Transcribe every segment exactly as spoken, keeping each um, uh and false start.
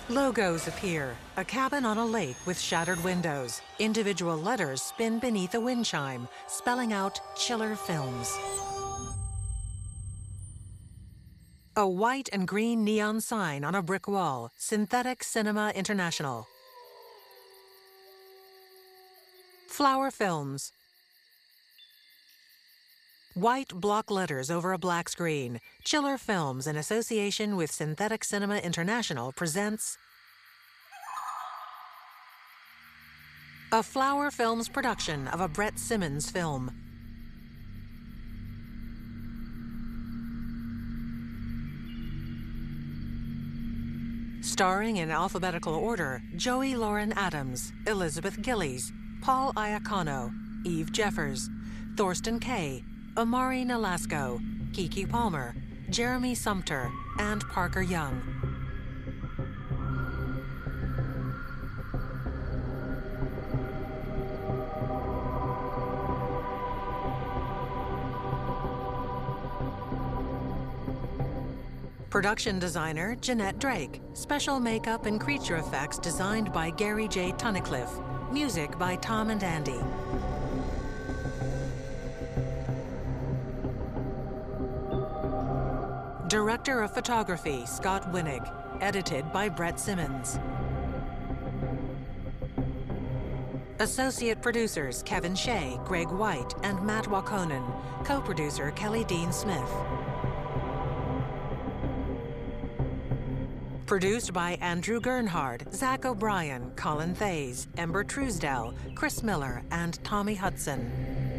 Logos appear, a cabin on a lake with shattered windows. Individual letters spin beneath a wind chime, spelling out Chiller Films. A white and green neon sign on a brick wall, Synthetic Cinema International. Flower Films. White block letters over a black screen. Chiller Films, in association with Synthetic Cinema International, presents a Flower Films production of a Brett Simmons film. Starring in alphabetical order, Joey Lauren Adams, Elizabeth Gillies, Paul Iacano, Eve Jeffers, Thorsten Kaye, Amari Nolasco, Kiki Palmer, Jeremy Sumter, and Parker Young. Production designer, Jeanette Drake. Special makeup and creature effects designed by Gary J. Tunnicliffe. Music by Tom and Andy. Director of Photography, Scott Winnig. Edited by Brett Simmons. Associate producers, Kevin Shea, Greg White, and Matt Wakonen. Co-producer, Kelly Dean Smith. Produced by Andrew Gernhard, Zach O'Brien, Colin Thays, Ember Truesdell, Chris Miller, and Tommy Hudson.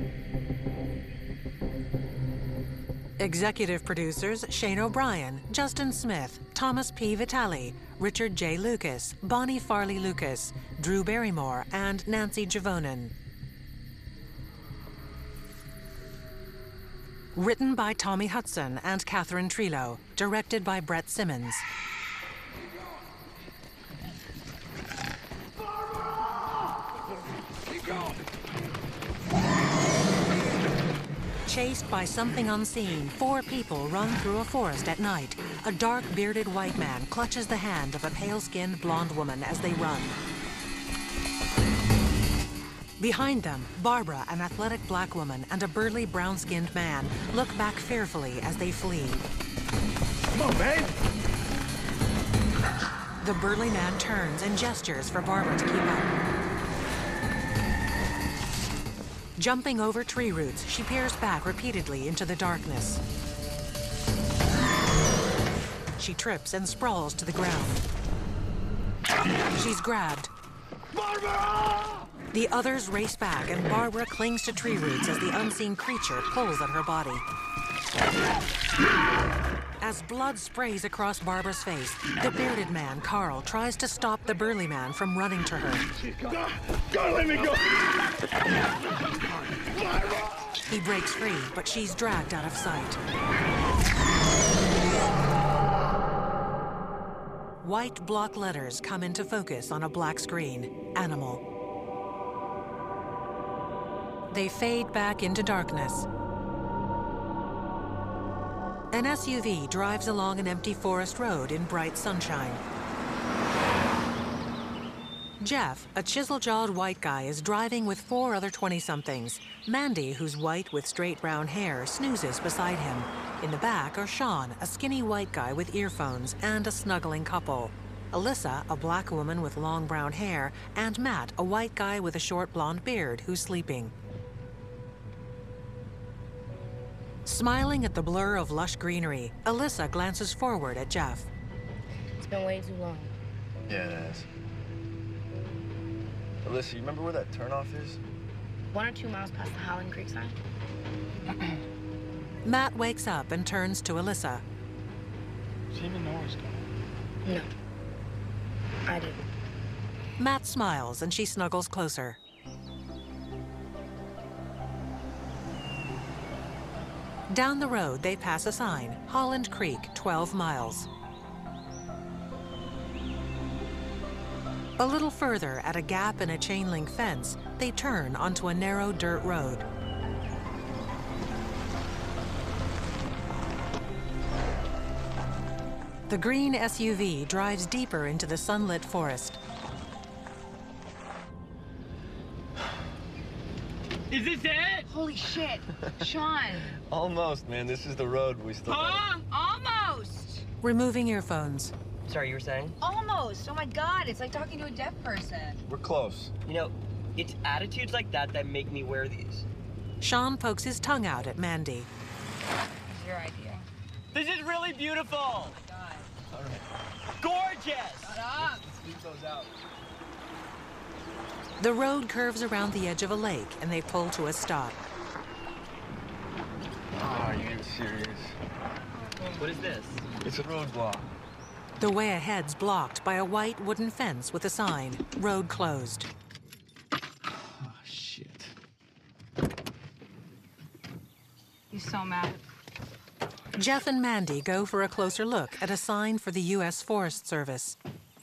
Executive producers Shane O'Brien, Justin Smith, Thomas P. Vitale, Richard J. Lucas, Bonnie Farley Lucas, Drew Barrymore, and Nancy Javonen. Written by Tommy Hudson and Catherine Trillo. Directed by Brett Simmons. Chased by something unseen, four people run through a forest at night. A dark, bearded white man clutches the hand of a pale-skinned blonde woman as they run. Behind them, Barbara, an athletic black woman, and a burly, brown-skinned man look back fearfully as they flee. Come on, babe! The burly man turns and gestures for Barbara to keep up. Jumping over tree roots, she peers back repeatedly into the darkness. She trips and sprawls to the ground. She's grabbed. Barbara! The others race back, and Barbara clings to tree roots as the unseen creature pulls at her body. As blood sprays across Barbara's face, the bearded man, Carl, tries to stop the burly man from running to her. Don't, don't let me go! He breaks free, but she's dragged out of sight. White block letters come into focus on a black screen. Animal. They fade back into darkness. An S U V drives along an empty forest road in bright sunshine. Jeff, a chisel-jawed white guy, is driving with four other twenty-somethings. Mandy, who's white with straight brown hair, snoozes beside him. In the back are Sean, a skinny white guy with earphones, and a snuggling couple. Alyssa, a black woman with long brown hair, and Matt, a white guy with a short blonde beard, who's sleeping. Smiling at the blur of lush greenery, Alyssa glances forward at Jeff. It's been way too long. Yeah, it has. Alyssa, you remember where that turnoff is? One or two miles past the Howland Creek sign. Matt wakes up and turns to Alyssa. Does he even know where he's going? No. I didn't. Matt smiles and she snuggles closer. Down the road, they pass a sign, Holland Creek, twelve miles. A little further, at a gap in a chain-link fence, they turn onto a narrow dirt road. The green S U V drives deeper into the sunlit forest. Is this it? Holy shit. Sean. Almost, man. This is the road we still Huh? Almost. Removing earphones. Sorry, you were saying? Almost. Oh my God. It's like talking to a deaf person. We're close. You know, it's attitudes like that that make me wear these. Sean pokes his tongue out at Mandy. It's your idea. This is really beautiful. Oh my God. All right. Gorgeous. Shut up. Let's leave those out. The road curves around the edge of a lake, and they pull to a stop. Oh, are you serious? What is this? It's a roadblock. The way ahead's blocked by a white wooden fence with a sign, road closed. Oh, shit. He's so mad. Jeff and Mandy go for a closer look at a sign for the U S Forest Service.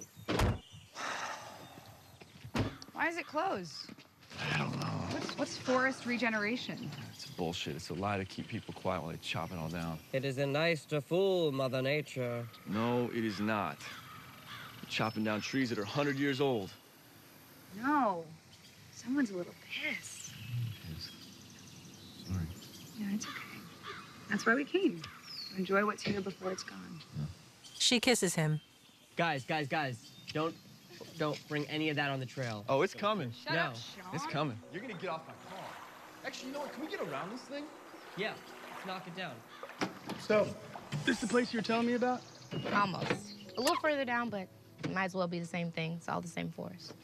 Why is it closed? I don't know. What's, what's forest regeneration? It's bullshit. It's a lie to keep people quiet while they chop it all down. It isn't nice to fool Mother Nature. No, it is not. You're chopping down trees that are one hundred years old. No. Someone's a little pissed. Sorry. Yeah, it's okay. That's why we came. To enjoy what's here before it's gone. She kisses him. Guys, guys, guys, don't don't bring any of that on the trail. Oh, it's coming. Shut No. up, Sean. It's coming. You're gonna get off my car. Actually, you know what? Can we get around this thing? Yeah, let's knock it down. So, this the place you were telling me about? Almost. A little further down, but it might as well be the same thing. It's all the same forest.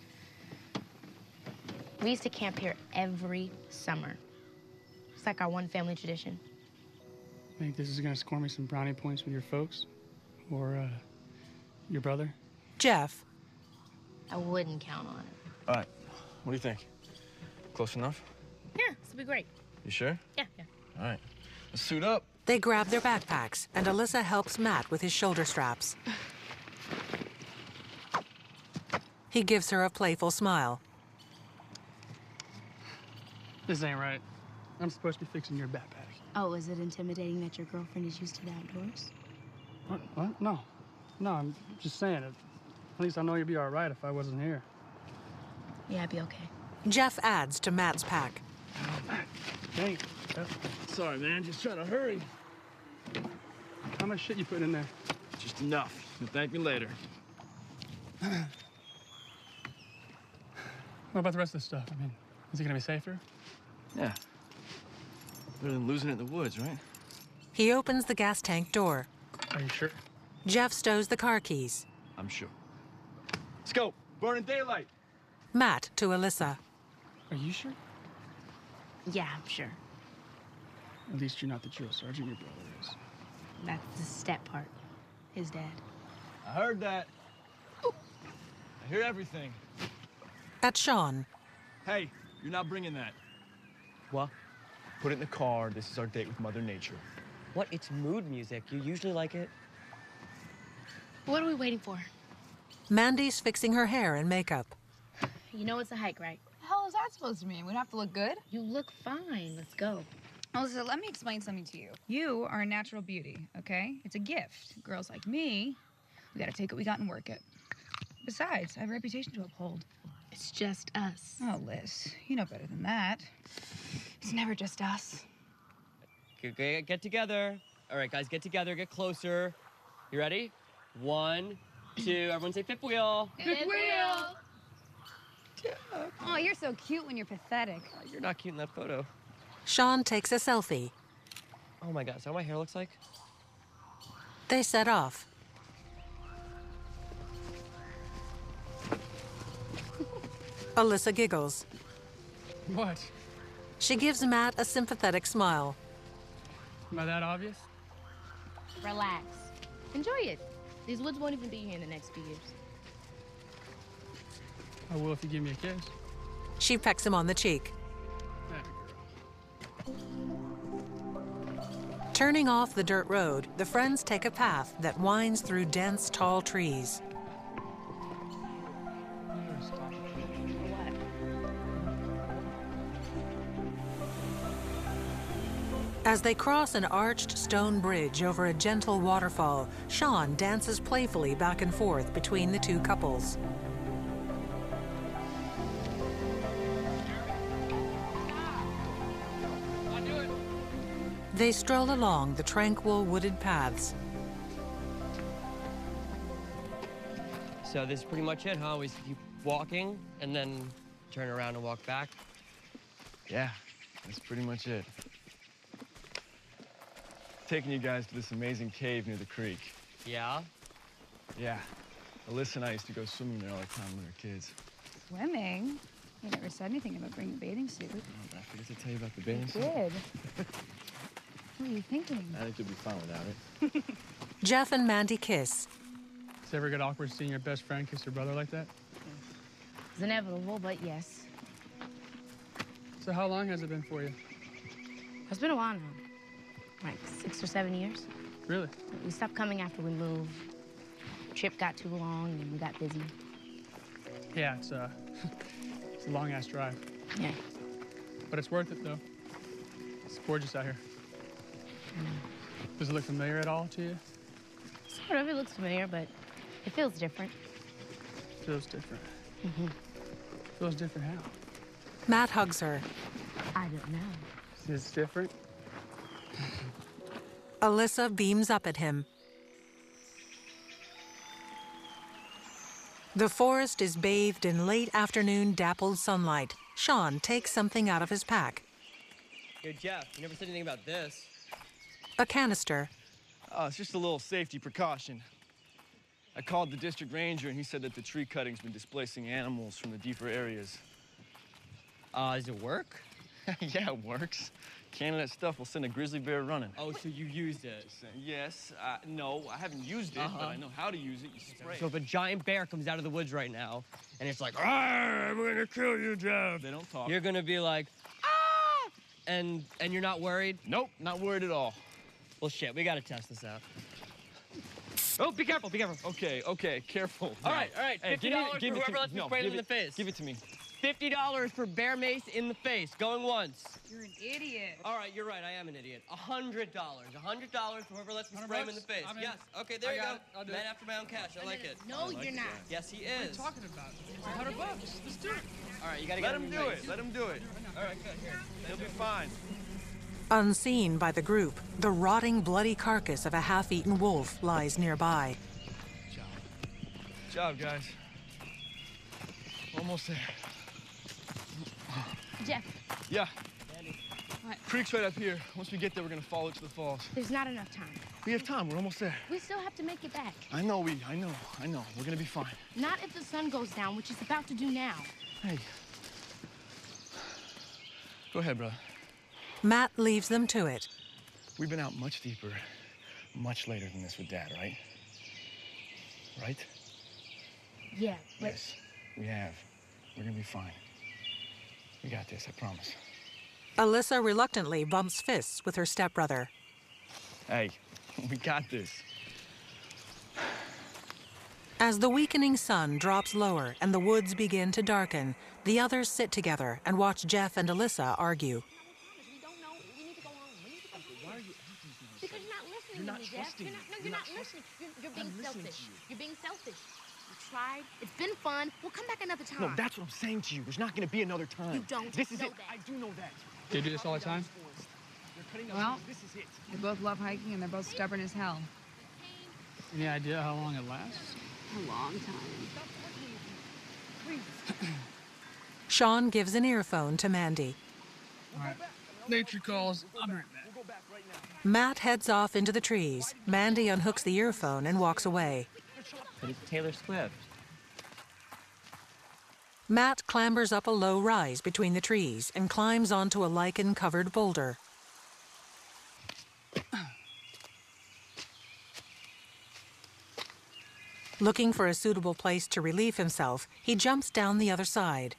We used to camp here every summer. It's like our one family tradition. Think this is gonna score me some brownie points with your folks? Or, uh, your brother? Jeff. I wouldn't count on it. All right. What do you think? Close enough? Yeah, this will be great. You sure? Yeah, yeah. All right. Let's suit up. They grab their backpacks, and Alyssa helps Matt with his shoulder straps. He gives her a playful smile. This ain't right. I'm supposed to be fixing your backpack. Oh, is it intimidating that your girlfriend is used to the outdoors? What? What? No. No, I'm just saying. At least I know you'd be all right if I wasn't here. Yeah, I'd be okay. Jeff adds to Matt's pack. Dang. Uh, Sorry, man. Just trying to hurry. How much shit you put in there? Just enough. You'll thank me later. What about the rest of the stuff? I mean, is it gonna be safer? Yeah. Better than losing it in the woods, right? He opens the gas tank door. Are you sure? Jeff stows the car keys. I'm sure. Let's go. Burning daylight. Matt to Alyssa. Are you sure? Yeah, I'm sure. At least you're not the drill sergeant your brother is. That's the step part. His dad. I heard that. I hear everything. At Sean. Hey, you're not bringing that. What? Put it in the car. This is our date with Mother Nature. What? It's mood music. You usually like it. What are we waiting for? Mandy's fixing her hair and makeup. You know it's a hike, right? What the hell is that supposed to mean? We don't have to look good? You look fine. Let's go. Alyssa, let me explain something to you. You are a natural beauty, okay? It's a gift. Girls like me, we gotta take what we got and work it. Besides, I have a reputation to uphold. It's just us. Oh, Liz, you know better than that. It's never just us. Get, get, get together. All right, guys, get together. Get closer. You ready? One, two. Everyone say fifth wheel. Fifth wheel! Oh, you're so cute when you're pathetic. Uh, You're not cute in that photo. Sean takes a selfie. Oh my God, is that what my hair looks like? They set off. Alyssa giggles. What? She gives Matt a sympathetic smile. Am I that obvious? Relax. Enjoy it. These woods won't even be here in the next few years. I will if you give me a kiss. She pecks him on the cheek. That girl. Turning off the dirt road, the friends take a path that winds through dense, tall trees. As they cross an arched stone bridge over a gentle waterfall, Sean dances playfully back and forth between the two couples. They stroll along the tranquil wooded paths. So this is pretty much it, huh? We just keep walking and then turn around and walk back. Yeah, that's pretty much it. Taking you guys to this amazing cave near the creek. Yeah? Yeah. Alyssa and I used to go swimming there all the time when we were kids. Swimming? You never said anything about bringing a bathing suit. Oh, I forget to tell you about the bathing You suit. did. What are you thinking? I think you'll be fine without it. Jeff and Mandy kiss. Does it ever get awkward seeing your best friend kiss your brother like that? It's inevitable, but yes. So how long has it been for you? It's been a while now. Like six or seven years. Really? We stopped coming after we moved. Trip got too long and we got busy. Yeah, it's, uh, it's a long-ass drive. Yeah. But it's worth it, though. It's gorgeous out here. Mm. Does it look familiar at all to you? Sort of. It looks familiar, but it feels different. Feels different. Mm-hmm. Feels different how? Matt hugs her. I don't know. It's different? Alyssa beams up at him. The forest is bathed in late afternoon dappled sunlight. Sean takes something out of his pack. Yo, Jeff, you never said anything about this. A canister. Oh, it's just a little safety precaution. I called the district ranger and he said that the tree cutting's been displacing animals from the deeper areas. Uh, does it work? Yeah, it works. Can of that stuff will send a grizzly bear running. Oh, so you used it. Yes, uh, no, I haven't used it, Uh-huh. but I know how to use it. You spray So it. if a giant bear comes out of the woods right now, and it's like, "Arr, I'm gonna kill you, Jeff," They don't talk. you're gonna be like, ah! And, and you're not worried? Nope, not worried at all. Well, shit, we gotta test this out. Oh, be careful, be careful. Okay, okay, careful. All right, all right, Hey, fifty give me- dollars give for it to whoever me. lets me No, spray them give in the it- face. Give it to me. fifty dollars for bear mace in the face, going once. You're an idiot. All right, you're right, I am an idiot. one hundred dollars. one hundred dollars for whoever lets me spray him in the face. I'm in. Yes, okay, there I you got go. it. I'll do Man it. after my own cash, I like it. No, you're not. Yes, he What are you is. talking about? It's a hundred bucks. Let's do it. All right, you gotta Let get him in do your it. face. Let him do it. All right, good, here. He'll be fine. Unseen by the group, the rotting, bloody carcass of a half-eaten wolf lies nearby. Good job, guys. Almost there. Jeff, Yeah. What? Creek's right up here. Once we get there, we're gonna follow it to the falls. there's not enough time. We have time. We're almost there. We still have to make it back. I know we. I know. I know. We're gonna be fine. Not if the sun goes down, which it's about to do now. Hey. Go ahead, brother. Matt leaves them to it. We've been out much deeper, much later than this with Dad, right? Right? Yeah, but Yes, we have. We're gonna be fine. We got this, I promise. Alyssa reluctantly bumps fists with her stepbrother. Hey, we got this. As the weakening sun drops lower and the woods begin to darken, the others sit together and watch Jeff and Alyssa argue. we don't know. We need to go home. We need to go home. Why are you acting so Because you're not listening You're to not me, Jeff. trusting You're me. not, no, You're you're, not not, listening. You're, you're being I'm listening selfish. to you. You're being selfish. We tried. It's been fun. We'll come back another time. No, that's what I'm saying to you. There's not gonna be another time. You don't This is know it. that. I do know that. Do you do this all the time? They're cutting Well, us. This is it. They both love hiking and they're both stubborn as hell. Any idea how long it lasts? A long time. Sean gives an earphone to Mandy. All right. Nature calls. I'll be right back. Matt heads off into the trees. Mandy unhooks the earphone and walks away. But it's Taylor Swift. Matt clambers up a low rise between the trees and climbs onto a lichen-covered boulder. Looking for a suitable place to relieve himself, he jumps down the other side.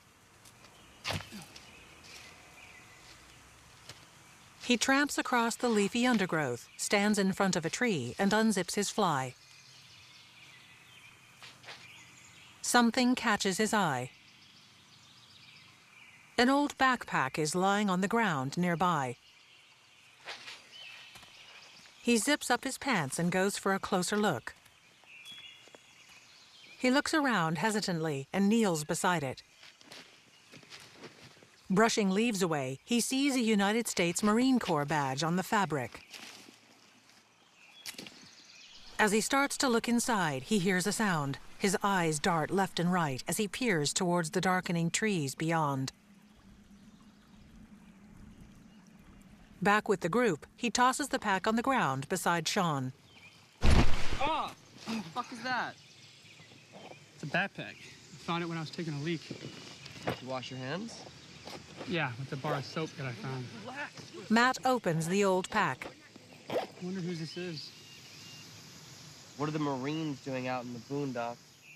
He tramps across the leafy undergrowth, stands in front of a tree, and unzips his fly. Something catches his eye. An old backpack is lying on the ground nearby. He zips up his pants and goes for a closer look. He looks around hesitantly and kneels beside it. Brushing leaves away, he sees a United States Marine Corps badge on the fabric. As he starts to look inside, he hears a sound. His eyes dart left and right as he peers towards the darkening trees beyond. Back with the group, he tosses the pack on the ground beside Sean. Oh! What the fuck is that? It's a backpack. I found it when I was taking a leak. Did you wash your hands? Yeah, with the bar of soap that I found. Matt opens the old pack. I wonder whose this is. What are the Marines doing out in the boondocks?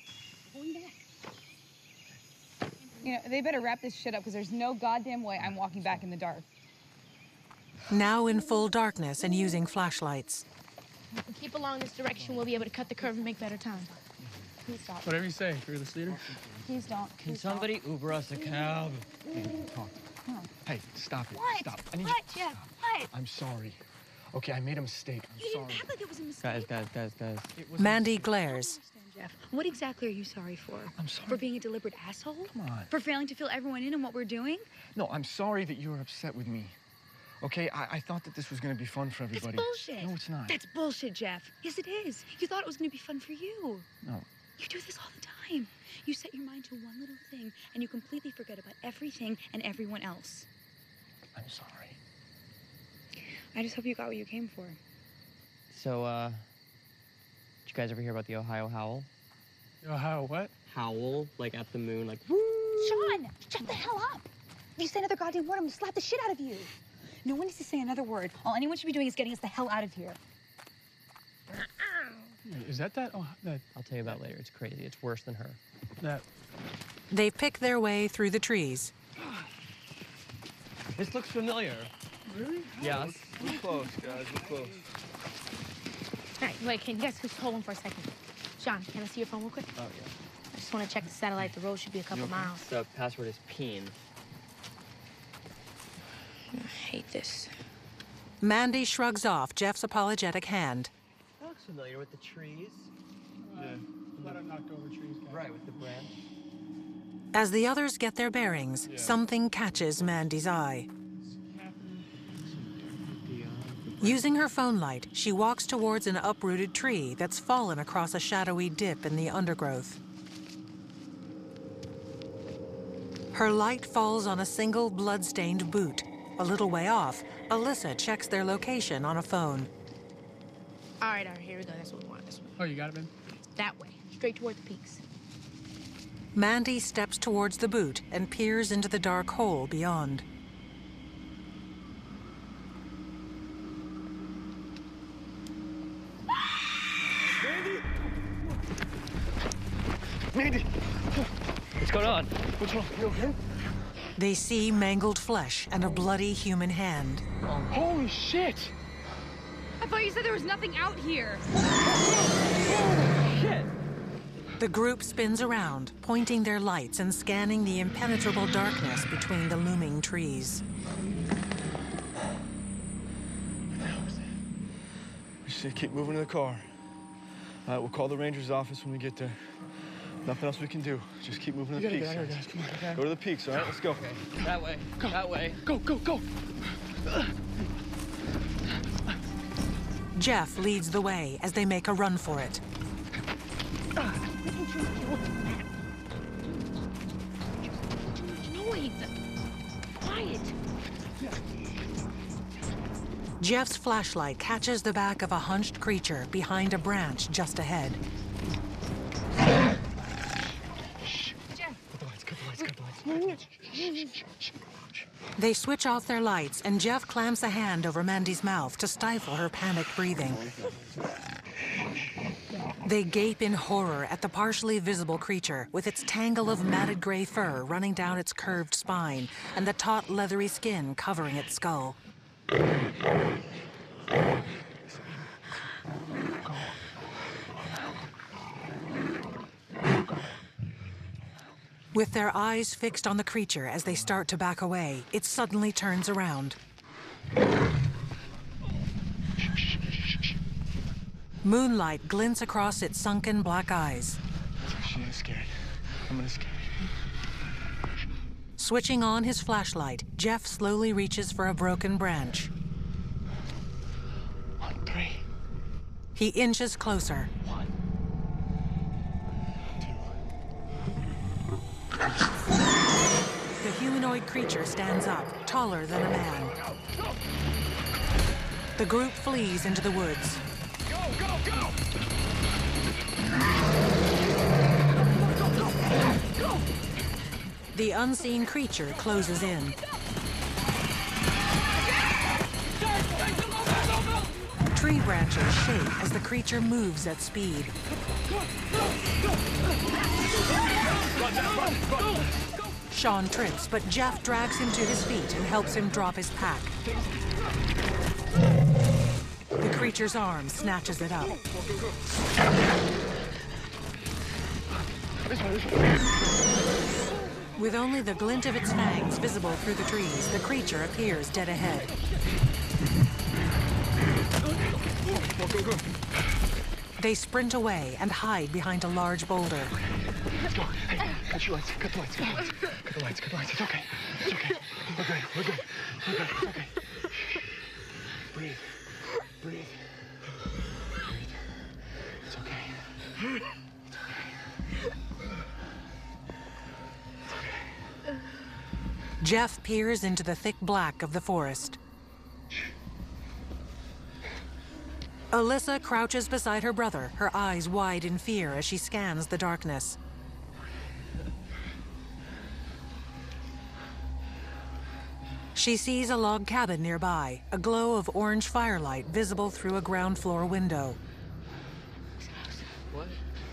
You know, they better wrap this shit up because there's no goddamn way I'm walking back in the dark. Now in full darkness and using flashlights. If we keep along this direction, we'll be able to cut the curve and make better time. Please stop. Whatever you say, fearless leader. Please don't. Can Please somebody Uber us a cab? Talk. Hey, stop it. What? Stop. I need What, you. Jeff? Stop. What? I'm sorry. Okay, I made a mistake. I'm You sorry. didn't act like it was a mistake. Guys, guys, guys, guys. It was a Mandy mistake. glares. Jeff, what exactly are you sorry for? I'm sorry. For being a deliberate asshole? Come on. For failing to fill everyone in on what we're doing? No, I'm sorry that you were upset with me. Okay, I, I thought that this was gonna be fun for That's everybody. bullshit. No, it's not. That's bullshit, Jeff. Yes, it is. You thought it was gonna be fun for you. No. You do this all the time. You set your mind to one little thing and you completely forget about everything and everyone else. I'm sorry. I just hope you got what you came for. So, uh, did you guys ever hear about the Ohio Howl? Ohio what? Howl, like at the moon, like, Sean, shut the hell up. If you say another goddamn word, I'm gonna slap the shit out of you. No one needs to say another word. All anyone should be doing is getting us the hell out of here. Wait, is that that? Oh, that I'll tell you about it later. It's crazy. It's worse than her. that. They pick their way through the trees. This looks familiar. Really? Yes. We're close, guys. We're close. All right, wait, can you guys just hold on for a second? Sean, can I see your phone real quick? Oh, yeah. I just want to check the satellite. The road should be a couple miles. The password is peen. I hate this. Mandy shrugs off Jeff's apologetic hand. That looks familiar with the trees. Yeah. Let him knocked over trees, guys. Right, with the branch. As the others get their bearings, something catches Mandy's eye. Using her phone light, she walks towards an uprooted tree that's fallen across a shadowy dip in the undergrowth. Her light falls on a single blood-stained boot. A little way off, Alyssa checks their location on a phone. All right, all right, here we go. That's what we want. This one. Oh, you got it, man. That way, straight toward the peaks. Mandy steps towards the boot and peers into the dark hole beyond. Mandy! What's going on? What's wrong? You okay? They see mangled flesh and a bloody human hand. Holy shit! I thought you said there was nothing out here. Shit! The group spins around, pointing their lights and scanning the impenetrable darkness between the looming trees. We just keep moving to the car. All right, we'll call the ranger's office when we get there. Nothing else we can do. Just keep moving to the We peaks. gotta get out of here, guys. Come on. Go to the peaks, all right? Let's go. That way. Go. That way. Go, go, go! Jeff leads the way as they make a run for it. Noise! Quiet! Jeff's flashlight catches the back of a hunched creature behind a branch just ahead. Cut the lights, cut the lights, cut the lights. They switch off their lights, and Jeff clamps a hand over Mandy's mouth to stifle her panicked breathing. They gape in horror at the partially visible creature, with its tangle of matted gray fur running down its curved spine and the taut, leathery skin covering its skull. With their eyes fixed on the creature as they start to back away, it suddenly turns around. Moonlight glints across its sunken black eyes. She is scared. I'm gonna scare her. Switching on his flashlight, Jeff slowly reaches for a broken branch. One, three. He inches closer. One. The humanoid creature stands up, taller than a man. The group flees into the woods. Go, go, go! The unseen creature closes in. Tree branches shake as the creature moves at speed. Sean trips, but Jeff drags him to his feet and helps him drop his pack. The creature's arm snatches it up. With only the glint of its fangs visible through the trees, the creature appears dead ahead. They sprint away and hide behind a large boulder. Let's go. Hey, cut your lights. Cut the lights. Cut the lights. Cut the lights. Cut the lights. It's okay. It's okay. We're good. We're good. We're good. It's okay. Breathe. Breathe. Breathe. It's okay. It's okay. Jeff peers into the thick black of the forest. Alyssa crouches beside her brother, her eyes wide in fear as she scans the darkness. She sees a log cabin nearby, a glow of orange firelight visible through a ground floor window. What?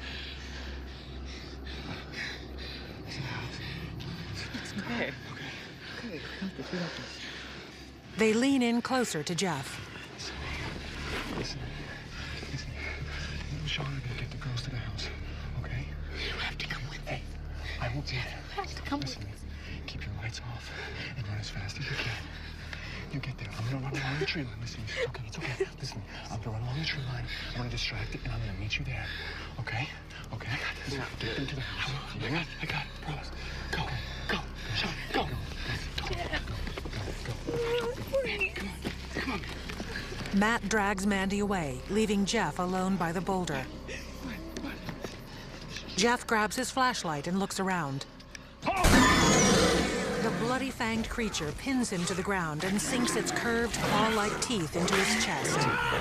It's okay. Okay. Okay, we got this, we got this. They lean in closer to Jeff. Listen. Listen. You and Sean are gonna get the girls to the house, okay? You have to come with me. Hey, I will be there. You have to come with Listen, me. keep your lights off and run as fast as you can. You get there. I'm gonna run along the tree line. Listen, it's okay, it's okay. Listen, I'm gonna run along the tree line. I'm gonna distract it, and I'm gonna meet you there. Okay? Okay, I got this. Get them to the house. I got it. I got it. Promise. Go. Go. Sean, go. Go. Go. Go. Go. Mandy, come on. Come on. Matt drags Mandy away, leaving Jeff alone by the boulder. Jeff grabs his flashlight and looks around. The bloody-fanged creature pins him to the ground and sinks its curved, claw-like teeth into his chest.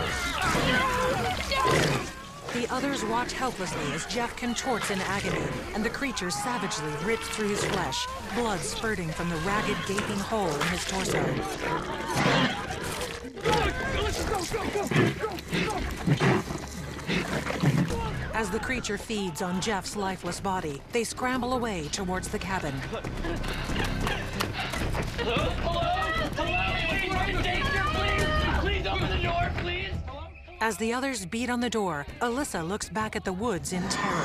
The others watch helplessly as Jeff contorts in agony, and the creature savagely rips through his flesh, blood spurting from the ragged, gaping hole in his torso. As the creature feeds on Jeff's lifeless body, they scramble away towards the cabin. Hello? Hello? Hello? Please, in danger, please! Please open the door, please! Hello? As the others beat on the door, Alyssa looks back at the woods in terror.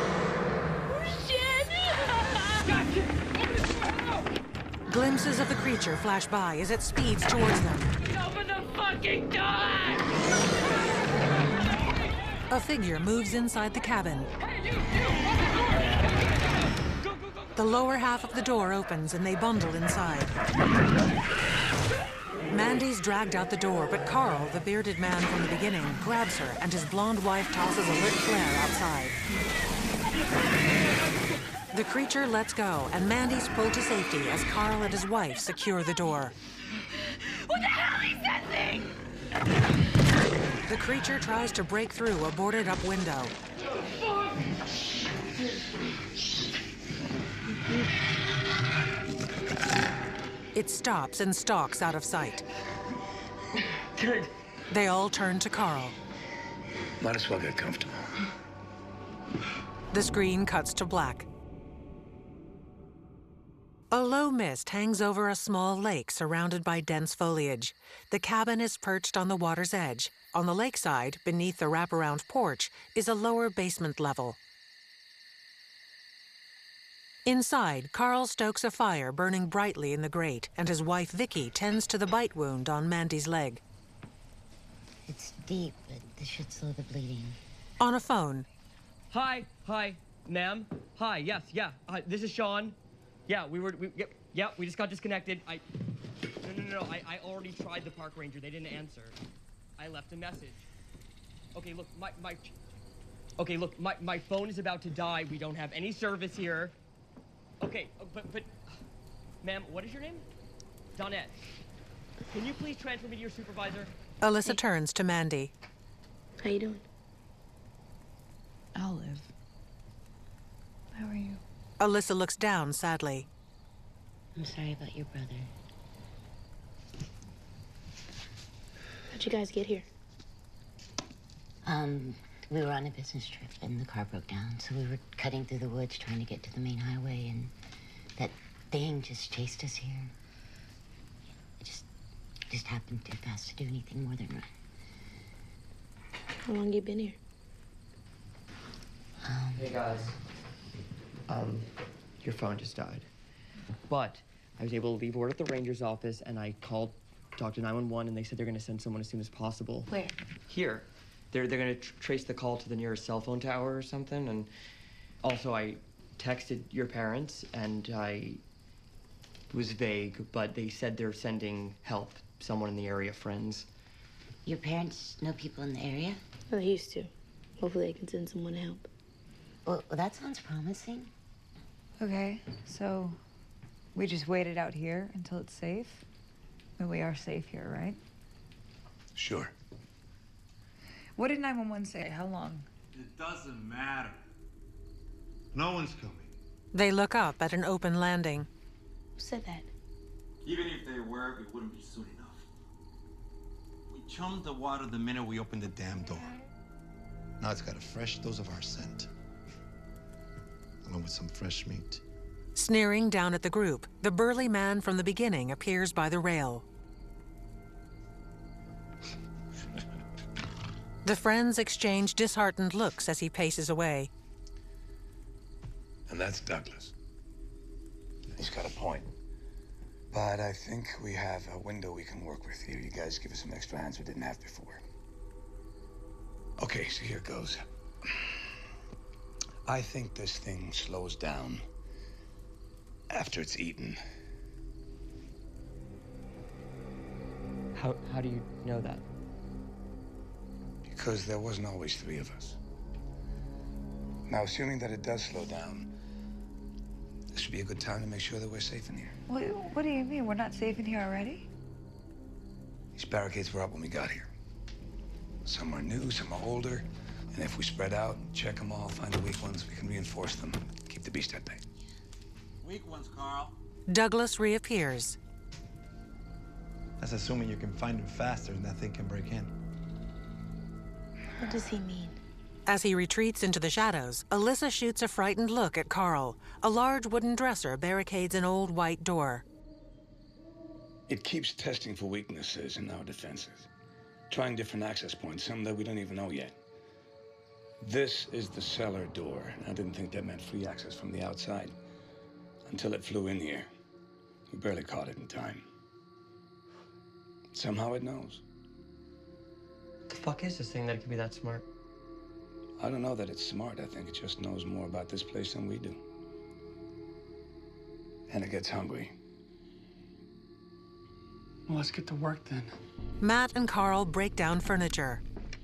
Glimpses of the creature flash by as it speeds towards them. Open the fucking door! A figure moves inside the cabin. The lower half of the door opens and they bundle inside. Mandy's dragged out the door, but Carl, the bearded man from the beginning, grabs her and his blonde wife tosses a lit flare outside. The creature lets go and Mandy's pulled to safety as Carl and his wife secure the door. What the hell is that thing? The creature tries to break through a boarded-up window. It stops and stalks out of sight. Good. They all turn to Carl. Might as well get comfortable. The screen cuts to black. A low mist hangs over a small lake surrounded by dense foliage. The cabin is perched on the water's edge. On the lakeside, beneath the wraparound porch, is a lower basement level. Inside, Carl stokes a fire burning brightly in the grate, and his wife Vicky tends to the bite wound on Mandy's leg. It's deep, but this should slow the bleeding. On a phone. Hi, hi, ma'am. Hi, yes, yeah. Uh, this is Sean. Yeah, we were, we, yep, yeah, we just got disconnected. I, no, no, no, no, I, I already tried the park ranger. They didn't answer. I left a message. Okay, look, my, my, okay, look, my, my phone is about to die. We don't have any service here. Okay, but, but, ma'am, what is your name? Donette. Can you please transfer me to your supervisor? Alyssa hey. turns to Mandy. How you doing? I'll live. How are you? Alyssa looks down sadly. I'm sorry about your brother. How'd you guys get here? Um, we were on a business trip and the car broke down, so we were cutting through the woods trying to get to the main highway, and that thing just chased us here. It just, just happened too fast to do anything more than run. How long you been here? Um, Hey guys, um, your phone just died. But I was able to leave word at the ranger's office, and I called, talked to nine one one, and they said they're gonna send someone as soon as possible. Where? Here. They're, they're gonna tr trace the call to the nearest cell phone tower or something, and also I texted your parents, and I, it was vague, but they said they're sending help, someone in the area, friends. Your parents know people in the area? Well, they used to. Hopefully they can send someone to help. Well, well, that sounds promising. Okay, so we just waited out here until it's safe? And we are safe here, right? Sure. What did nine one one say? How long? It doesn't matter. No one's coming. They look up at an open landing. Who said that? Even if they were, it wouldn't be soon enough. We chummed the water the minute we opened the damn door. Now it's got a fresh dose of our scent. Along with some fresh meat. Sneering down at the group, the burly man from the beginning appears by the rail. The friends exchange disheartened looks as he paces away. And that's Douglas. He's got a point. But I think we have a window we can work with here. You guys give us some extra hands we didn't have before. Okay, so here it goes. I think this thing slows down after it's eaten. How, how do you know that? Because there wasn't always three of us. Now, assuming that it does slow down, this would be a good time to make sure that we're safe in here. What, what do you mean? We're not safe in here already? These barricades were up when we got here. Some are new, some are older. And if we spread out, check them all, find the weak ones, we can reinforce them. Keep the beast at bay. Weak ones, Carl. Douglas reappears. That's assuming you can find him faster than that thing can break in. What does he mean? As he retreats into the shadows, Alyssa shoots a frightened look at Carl. A large wooden dresser barricades an old white door. It keeps testing for weaknesses in our defenses. Trying different access points, some that we don't even know yet. This is the cellar door. I didn't think that meant free access from the outside. Until it flew in here. We barely caught it in time. Somehow it knows. What the fuck is this thing that it can be that smart? I don't know that it's smart. I think it just knows more about this place than we do. And it gets hungry. Well, let's get to work then. Matt and Carl break down furniture.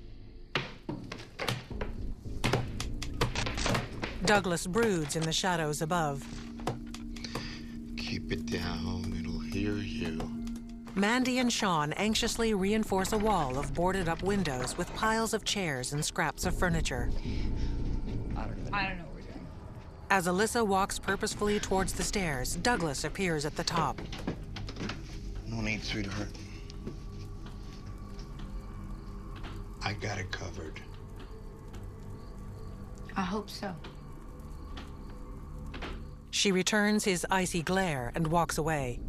Douglas broods in the shadows above. Keep it down, it'll hear you. Mandy and Sean anxiously reinforce a wall of boarded-up windows with piles of chairs and scraps of furniture. I don't know. I don't know what we're doing. As Alyssa walks purposefully towards the stairs, Douglas appears at the top. No need, sweetheart. I got it covered. I hope so. She returns his icy glare and walks away.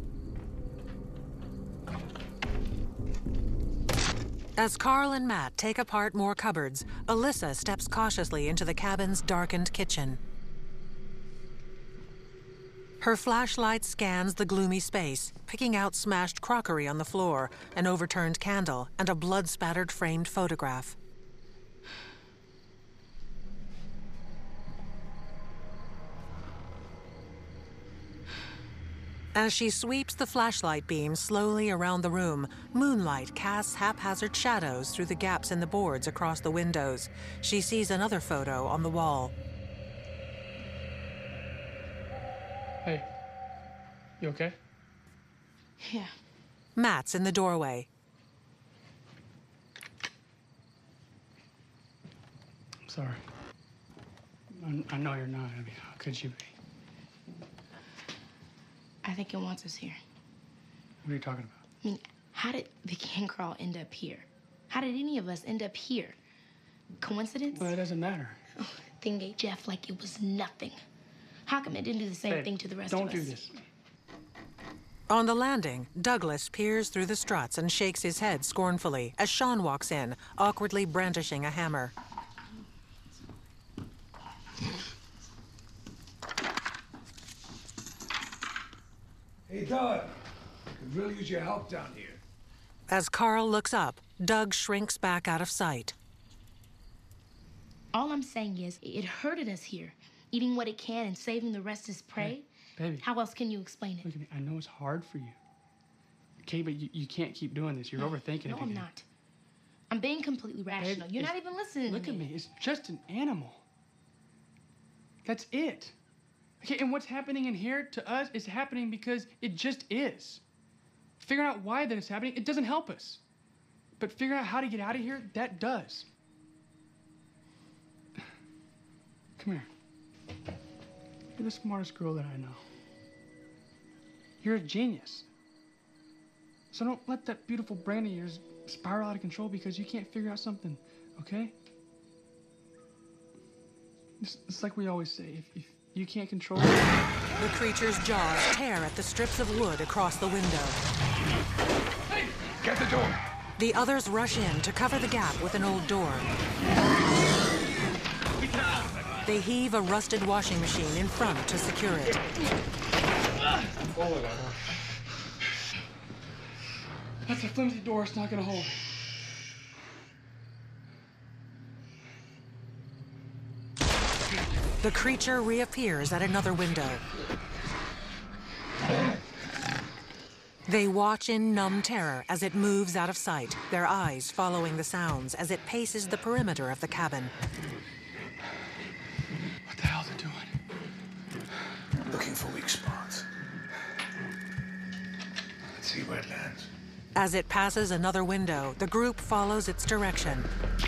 As Carl and Matt take apart more cupboards, Alyssa steps cautiously into the cabin's darkened kitchen. Her flashlight scans the gloomy space, picking out smashed crockery on the floor, an overturned candle, and a blood-spattered framed photograph. As she sweeps the flashlight beam slowly around the room, moonlight casts haphazard shadows through the gaps in the boards across the windows. She sees another photo on the wall. Hey, you okay? Yeah. Matt's in the doorway. I'm sorry. I, I know you're not. I mean, how could you be? I think it wants us here. What are you talking about? I mean, how did the can crawl end up here? How did any of us end up here? Coincidence? Well, it doesn't matter. Oh, thing ate Jeff like it was nothing. How come it didn't do the same Babe, thing to the rest don't of us? do this. On the landing, Douglas peers through the struts and shakes his head scornfully as Sean walks in, awkwardly brandishing a hammer. Hey, Doug. Could really use your help down here. As Carl looks up, Doug shrinks back out of sight. All I'm saying is, it hurted us here. Eating what it can and saving the rest as prey. Hey, baby. How else can you explain it? Look at me. I know it's hard for you. Okay, but you, you can't keep doing this. You're no, overthinking No, it I'm again. not. I'm being completely rational. Babe, You're it's- not even listening Look to at me. me. It's just an animal. That's it. Okay, and what's happening in here to us is happening because it just is. Figuring out why that it's happening, it doesn't help us. But figuring out how to get out of here, that does. Come here. You're the smartest girl that I know. You're a genius. So don't let that beautiful brain of yours spiral out of control because you can't figure out something, okay? It's, it's like we always say, if, if you can't control it. The creature's jaws tear at the strips of wood across the window. Hey, get the door. The others rush in to cover the gap with an old door. They heave a rusted washing machine in front to secure it. That's a flimsy door, it's not gonna hold. The creature reappears at another window. They watch in numb terror as it moves out of sight, their eyes following the sounds as it paces the perimeter of the cabin. What the hell's it doing? Looking for weak spots. Let's see where it lands. As it passes another window, the group follows its direction.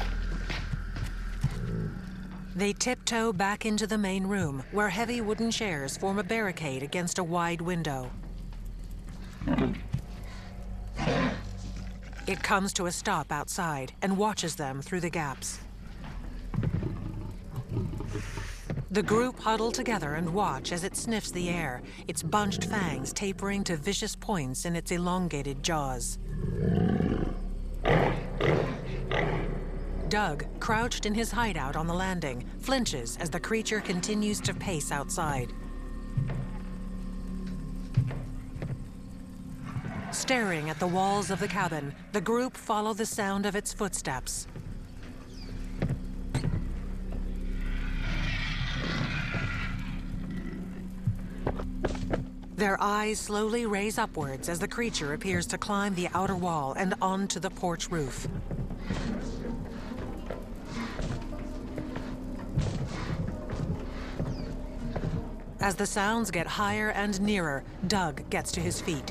They tiptoe back into the main room, where heavy wooden chairs form a barricade against a wide window. It comes to a stop outside and watches them through the gaps. The group huddle together and watch as it sniffs the air, its bunched fangs tapering to vicious points in its elongated jaws. Doug, crouched in his hideout on the landing, flinches as the creature continues to pace outside. Staring at the walls of the cabin, the group follow the sound of its footsteps. Their eyes slowly raise upwards as the creature appears to climb the outer wall and onto the porch roof. As the sounds get higher and nearer, Doug gets to his feet.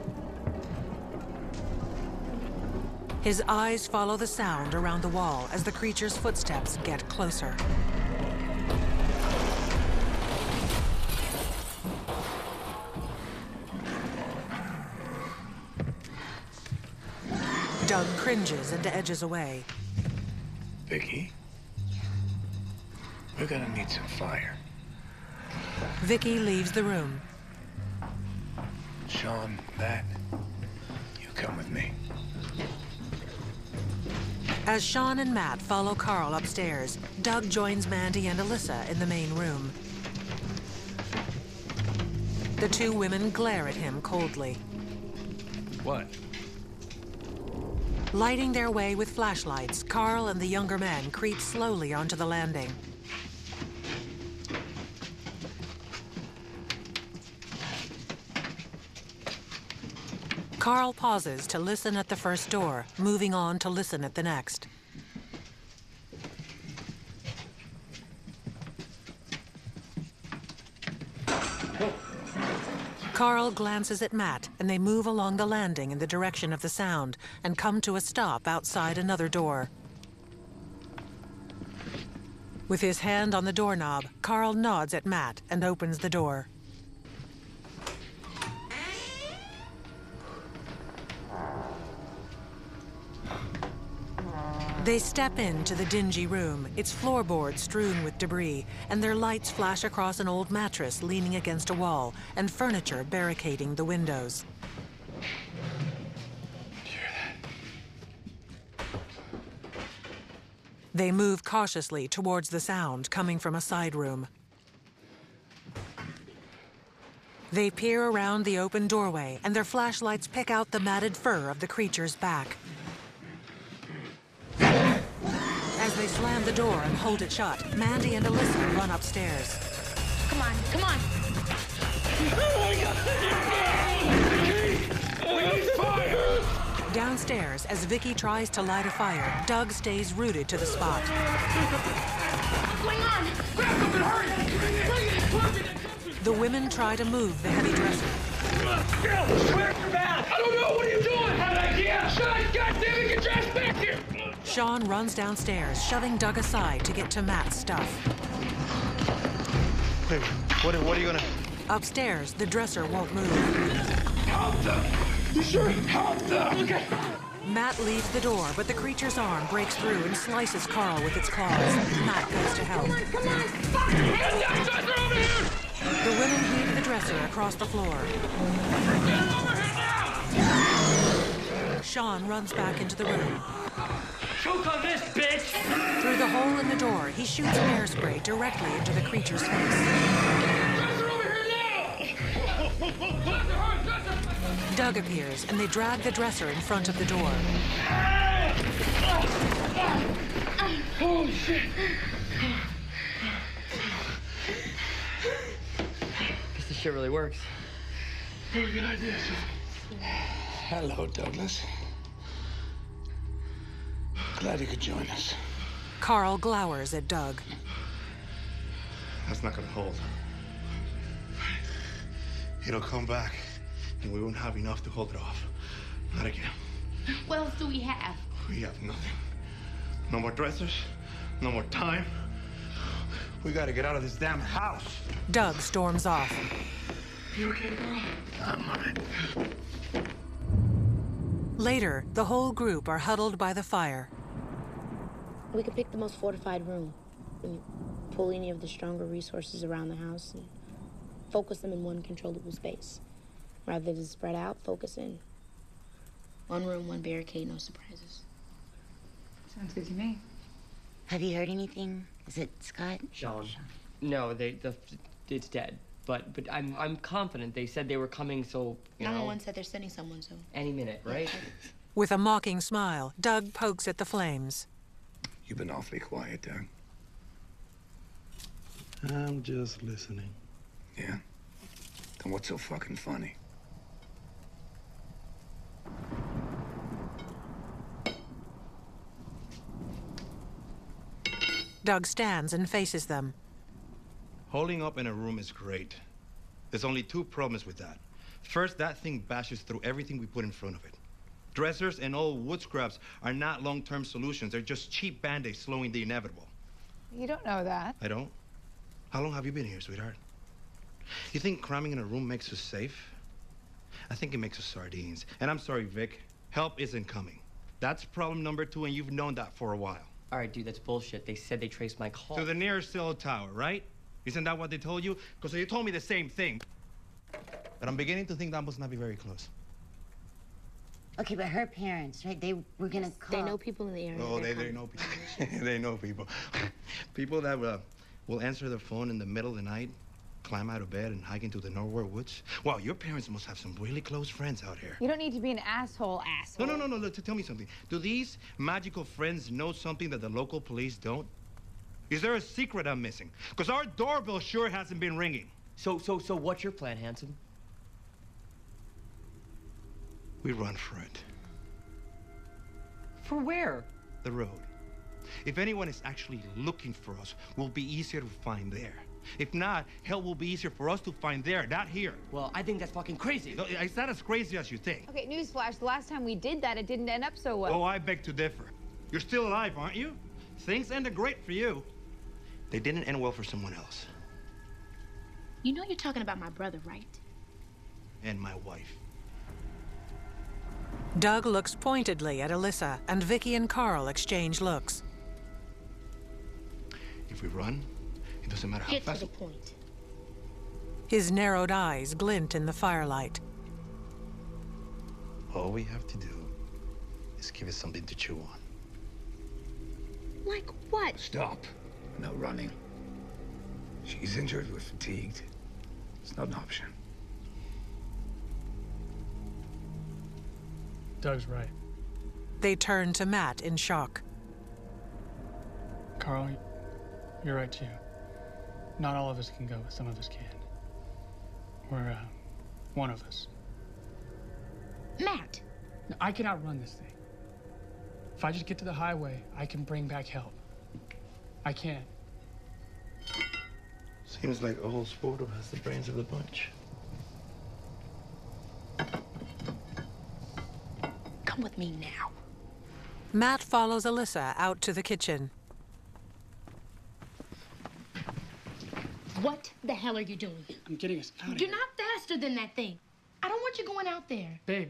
His eyes follow the sound around the wall as the creature's footsteps get closer. Doug cringes and edges away. Vicky, we're gonna need some fire. Vicky leaves the room. Sean, Matt, you come with me. As Sean and Matt follow Carl upstairs, Doug joins Mandy and Alyssa in the main room. The two women glare at him coldly. What? Lighting their way with flashlights, Carl and the younger men creep slowly onto the landing. Carl pauses to listen at the first door, moving on to listen at the next. Carl glances at Matt, and they move along the landing in the direction of the sound and come to a stop outside another door. With his hand on the doorknob, Carl nods at Matt and opens the door. They step into the dingy room, its floorboards strewn with debris, and their lights flash across an old mattress leaning against a wall and furniture barricading the windows. They move cautiously towards the sound coming from a side room. They peer around the open doorway, and their flashlights pick out the matted fur of the creature's back. As they slam the door and hold it shut, Mandy and Alyssa run upstairs. Come on, come on. Oh my God! We need fire! Downstairs, as Vicky tries to light a fire, Doug stays rooted to the spot. What's going on? Grab something, hurry! Bring it! Bring it! Bring it! The women try to move the heavy dresser. Where's your bag? I don't know! What are you doing? I have an idea! Shut! God damn it! Get your ass back here! Sean runs downstairs, shoving Doug aside to get to Matt's stuff. Wait, what, what are you gonna... Upstairs, the dresser won't move. Help them! You sure? Help them! Okay. Matt leaves the door, but the creature's arm breaks through and slices Carl with its claws. Matt goes to help. Come on, come on! Fuck! Get that dresser over here! The women heave the dresser across the floor. Get him over here now! Sean runs back into the room. Choke on this, bitch! Through the hole in the door, he shoots bear spray directly into the creature's face. Dresser over here now! Dresser, hurry, dresser! Doug appears, and they drag the dresser in front of the door. Holy shit! Guess this shit really works. Very good idea, sir. Hello, Douglas. Glad you could join us. Carl glowers at Doug. That's not gonna hold. It'll come back, and we won't have enough to hold it off. Not again. What else do we have? We have nothing. No more dressers, no more time. We gotta get out of this damn house. Doug storms off. You okay, girl? I'm all right. Later, the whole group are huddled by the fire. We could pick the most fortified room and pull any of the stronger resources around the house and focus them in one controllable space. Rather than spread out, focus in. One room, one barricade, no surprises. Sounds good to me. Have you heard anything? Is it Scott? Sean. No, they the it's dead. But but I'm I'm confident they said they were coming, so you nine know. one one said they're sending someone, so. Any minute, right? With a mocking smile, Doug pokes at the flames. You've been awfully quiet, Doug. I'm just listening. Yeah? Then what's so fucking funny? Doug stands and faces them. Holding up in a room is great. There's only two problems with that. First, that thing bashes through everything we put in front of it. Dressers and old wood scraps are not long-term solutions. They're just cheap band-aids slowing the inevitable. You don't know that. I don't? How long have you been here, sweetheart? You think cramming in a room makes us safe? I think it makes us sardines. And I'm sorry, Vic. Help isn't coming. That's problem number two, and you've known that for a while. All right, dude, that's bullshit. They said they traced my call. To the nearest cell tower, right? Isn't that what they told you? Because they told me the same thing. But I'm beginning to think that must not be very close. Okay, but her parents, right? They were gonna call. They know people in the area. Oh, they, they know people. They know people. People that uh, will answer their phone in the middle of the night climb out of bed and hike into the Norwood Woods? Wow, your parents must have some really close friends out here. You don't need to be an asshole, asshole. No, no, no, no, look, tell me something. Do these magical friends know something that the local police don't? Is there a secret I'm missing? Because our doorbell sure hasn't been ringing. So, so, so what's your plan, handsome? We run for it. For where? The road. If anyone is actually looking for us, we'll be easier to find there. If not, hell will be easier for us to find there, not here. Well, I think that's fucking crazy. No, it's not as crazy as you think. Okay, newsflash, the last time we did that, it didn't end up so well. Oh, I beg to differ. You're still alive, aren't you? Things ended great for you. They didn't end well for someone else. You know you're talking about my brother, right? And my wife. Doug looks pointedly at Alyssa, and Vicky and Carl exchange looks. If we run, it doesn't matter how Get fast. to the point. His narrowed eyes glint in the firelight. All we have to do is give it something to chew on. Like what? Stop. No running. She's injured, we're fatigued. It's not an option. Doug's right. They turn to Matt in shock. Carl, you're right too. Not all of us can go, but some of us can. We're, uh, one of us. Matt! Now, I can outrun this thing. If I just get to the highway, I can bring back help. I can. Seems like old Sporto has the brains of the bunch. Come with me now. Matt follows Alyssa out to the kitchen. What the hell are you doing? I'm getting us out of You're here. not faster than that thing. I don't want you going out there. Babe,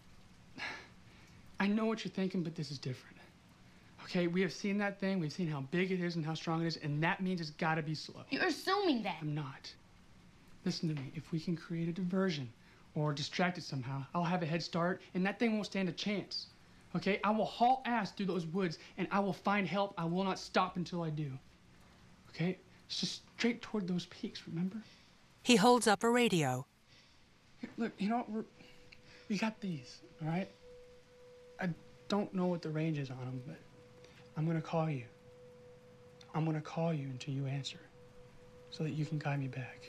I know what you're thinking, but this is different. Okay, we have seen that thing, we've seen how big it is and how strong it is, and that means it's gotta be slow. You're assuming that. I'm not. Listen to me, if we can create a diversion or distract it somehow, I'll have a head start, and that thing won't stand a chance. Okay, I will haul ass through those woods, and I will find help. I will not stop until I do. Okay, it's just straight toward those peaks, remember? He holds up a radio. Here, look, you know what, we're, we got these, all right? I don't know what the range is on them, but I'm gonna call you. I'm gonna call you until you answer, so that you can guide me back.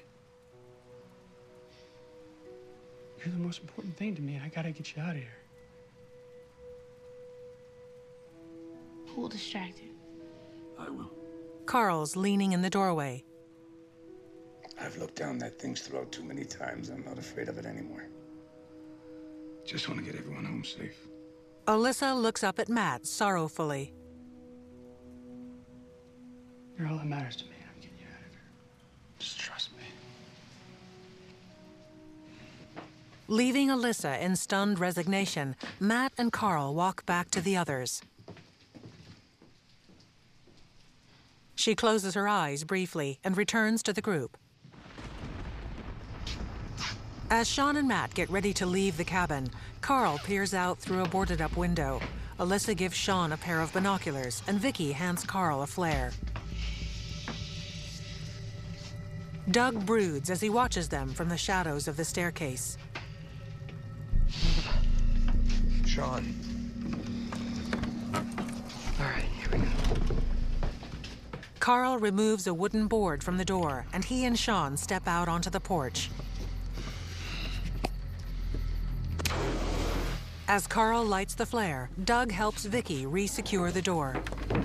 You're the most important thing to me, and I gotta get you out of here. Who will distract you? I will. Carl's leaning in the doorway. I've looked down that thing's throat too many times. I'm not afraid of it anymore. Just want to get everyone home safe. Alyssa looks up at Matt sorrowfully. You're all that matters to me, and I'm getting you out of here. Just trust me. Leaving Alyssa in stunned resignation, Matt and Carl walk back to the others. She closes her eyes briefly and returns to the group. As Sean and Matt get ready to leave the cabin, Carl peers out through a boarded-up window. Alyssa gives Sean a pair of binoculars, and Vicky hands Carl a flare. Doug broods as he watches them from the shadows of the staircase. Sean. All right, here we go. Carl removes a wooden board from the door, and he and Sean step out onto the porch. As Carl lights the flare, Doug helps Vicky re-secure the door.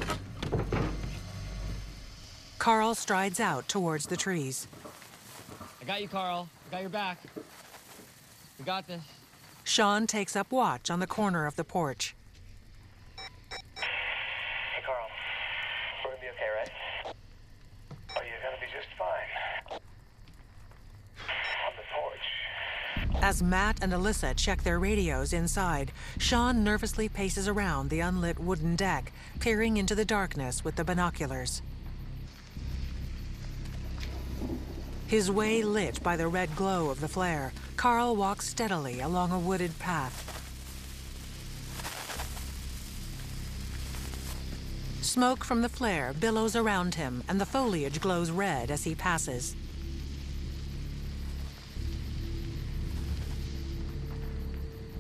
Carl strides out towards the trees. I got you, Carl. I got your back. We got this. Sean takes up watch on the corner of the porch. Hey, Carl. We're gonna be okay, right? Oh, you're gonna be just fine. On the porch. As Matt and Alyssa check their radios inside, Sean nervously paces around the unlit wooden deck, peering into the darkness with the binoculars. His way lit by the red glow of the flare, Carl walks steadily along a wooded path. Smoke from the flare billows around him, and the foliage glows red as he passes.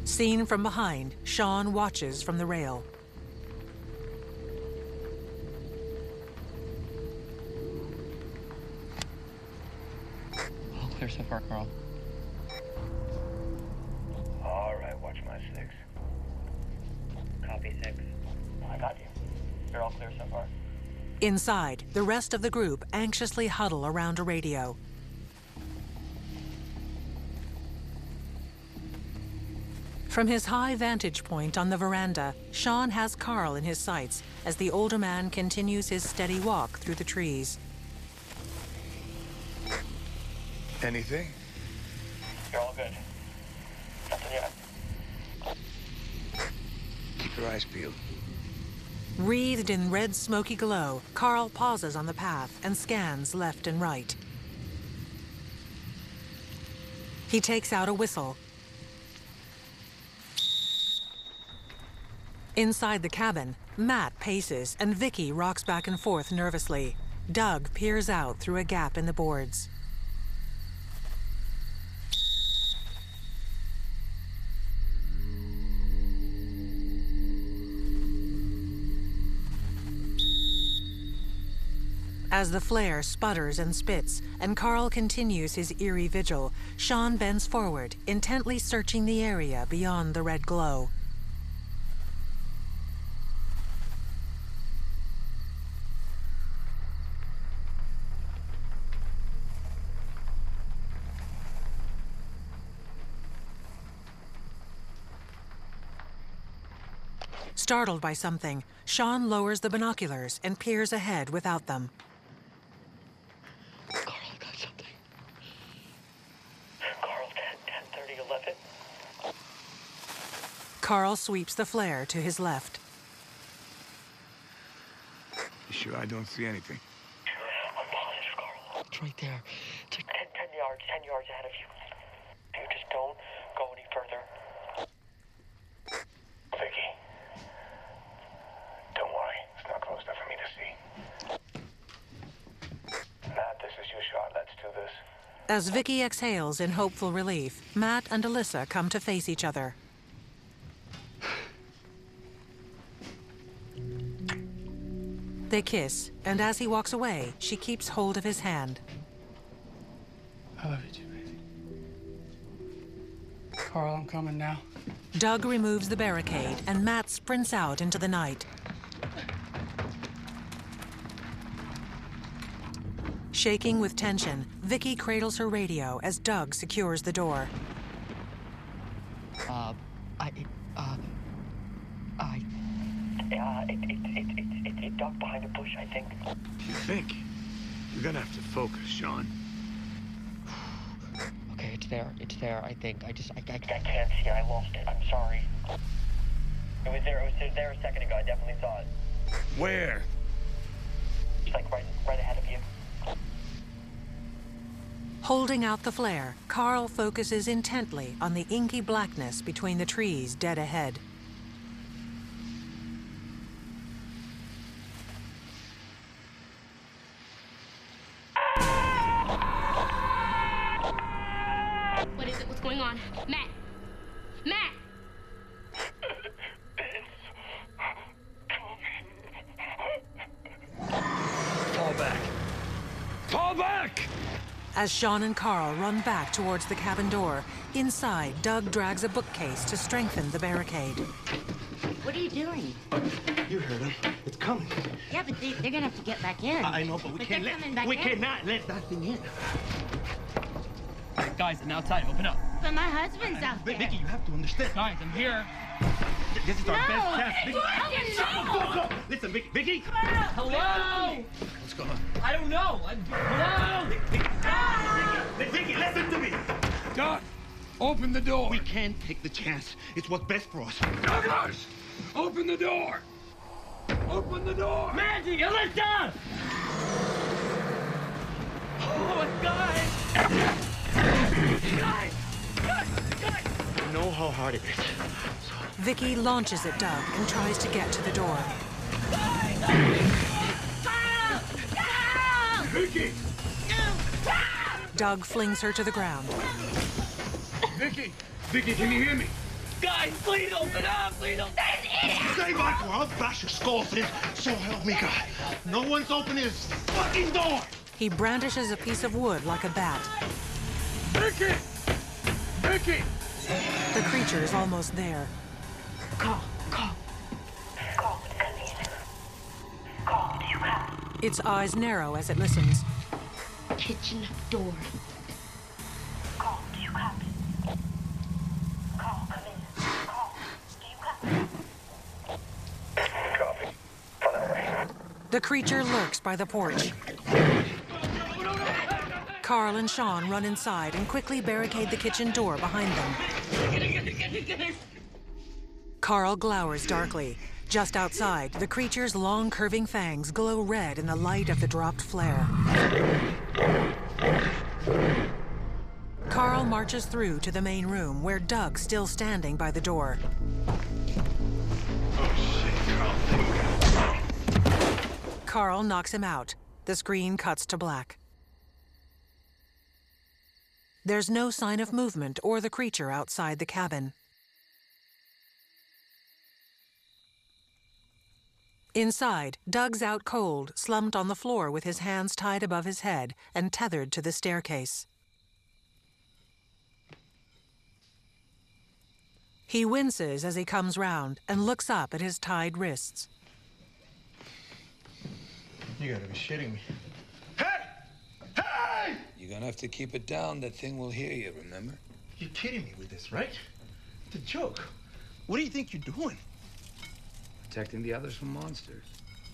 Seen from behind, Sean watches from the rail. All clear so far, Carl. All right, watch my six. Copy six. I got you. You're all clear so far. Inside, the rest of the group anxiously huddle around a radio. From his high vantage point on the veranda, Sean has Carl in his sights as the older man continues his steady walk through the trees. Anything? You're all good. Nothing yet. Keep your eyes peeled. Wreathed in red smoky glow, Carl pauses on the path and scans left and right. He takes out a whistle. Inside the cabin, Matt paces and Vicky rocks back and forth nervously. Doug peers out through a gap in the boards. As the flare sputters and spits, and Carl continues his eerie vigil, Sean bends forward, intently searching the area beyond the red glow. Startled by something, Sean lowers the binoculars and peers ahead without them. Carl, I got something. Carl, ten, ten, thirty, eleven. Carl sweeps the flare to his left. You sure I don't see anything? I'm positive, Carl. It's right there. Ten, ten yards, ten yards ahead of you. You just don't go any further. Vicky. Don't worry. It's not close enough for me to see. Matt, this is your shot. Let's do this. As Vicky exhales in hopeful relief, Matt and Alyssa come to face each other. They kiss, and as he walks away, she keeps hold of his hand. I love you too, baby. Carl, I'm coming now. Doug removes the barricade, and Matt sprints out into the night. Shaking with tension, Vicky cradles her radio as Doug secures the door. Uh, I, uh, I... Uh, it, it, it, it, it, it ducked behind a bush, I think. You think? You're gonna have to focus, Sean. Okay, it's there. It's there, I think. I just, I, I, I can't see. I lost it. I'm sorry. It was there. It was there a second ago. I definitely saw it. Where? It's like right, right ahead of you. Holding out the flare, Carl focuses intently on the inky blackness between the trees dead ahead. What is it? What's going on? Matt! Matt! Fall back. Fall back! As Sean and Carl run back towards the cabin door, inside, Doug drags a bookcase to strengthen the barricade. What are you doing? You heard him. It's coming. Yeah, but they, they're gonna have to get back in. I know, but we But can't they're let coming back we in. cannot let that thing in. Guys, I'm outside. Open up. But my husband's out there. Vicky, you have to understand. Guys, I'm here. This is our No! best chance. Hey, Vicky, Logan, no! go, go. Listen, Vicky, Vicky. Hello? What's going on? I don't know. I, hello? Vicky, Vicky, Vicky, listen to me. Doug, open the door. We can't take the chance. It's what's best for us. Douglas, open the door. Open the door. Mandy, Alyssa! Oh, my God! Guys! Guys! Guys! You know how hard it is. Vicky launches at Doug and tries to get to the door. Vicky! Doug flings her to the ground. Vicky! Vicky, can you hear me? Guys, please open up! Please open up! Stay back or I'll bash your skulls in. So help me God. No one's opening this fucking door! He brandishes a piece of wood like a bat. Vicky! Vicky! The creature's almost there. Call, call. Call, come in. Call, do you have? Its eyes narrow as it listens. Kitchen door. Call, do you copy? Call, come in. Call, do you copy? Copy. On our way. The creature lurks by the porch. Carl and Sean run inside and quickly barricade the kitchen door behind them. Carl glowers darkly. Just outside, the creature's long, curving fangs glow red in the light of the dropped flare. Carl marches through to the main room, where Doug's still standing by the door. Oh, shit, Carl. Carl knocks him out. The screen cuts to black. There's no sign of movement or the creature outside the cabin. Inside, Doug's out cold, slumped on the floor with his hands tied above his head and tethered to the staircase. He winces as he comes round and looks up at his tied wrists. You gotta be shitting me. You're gonna have to keep it down. That thing will hear you, remember? You're kidding me with this, right? It's a joke. What do you think you're doing? Protecting the others from monsters.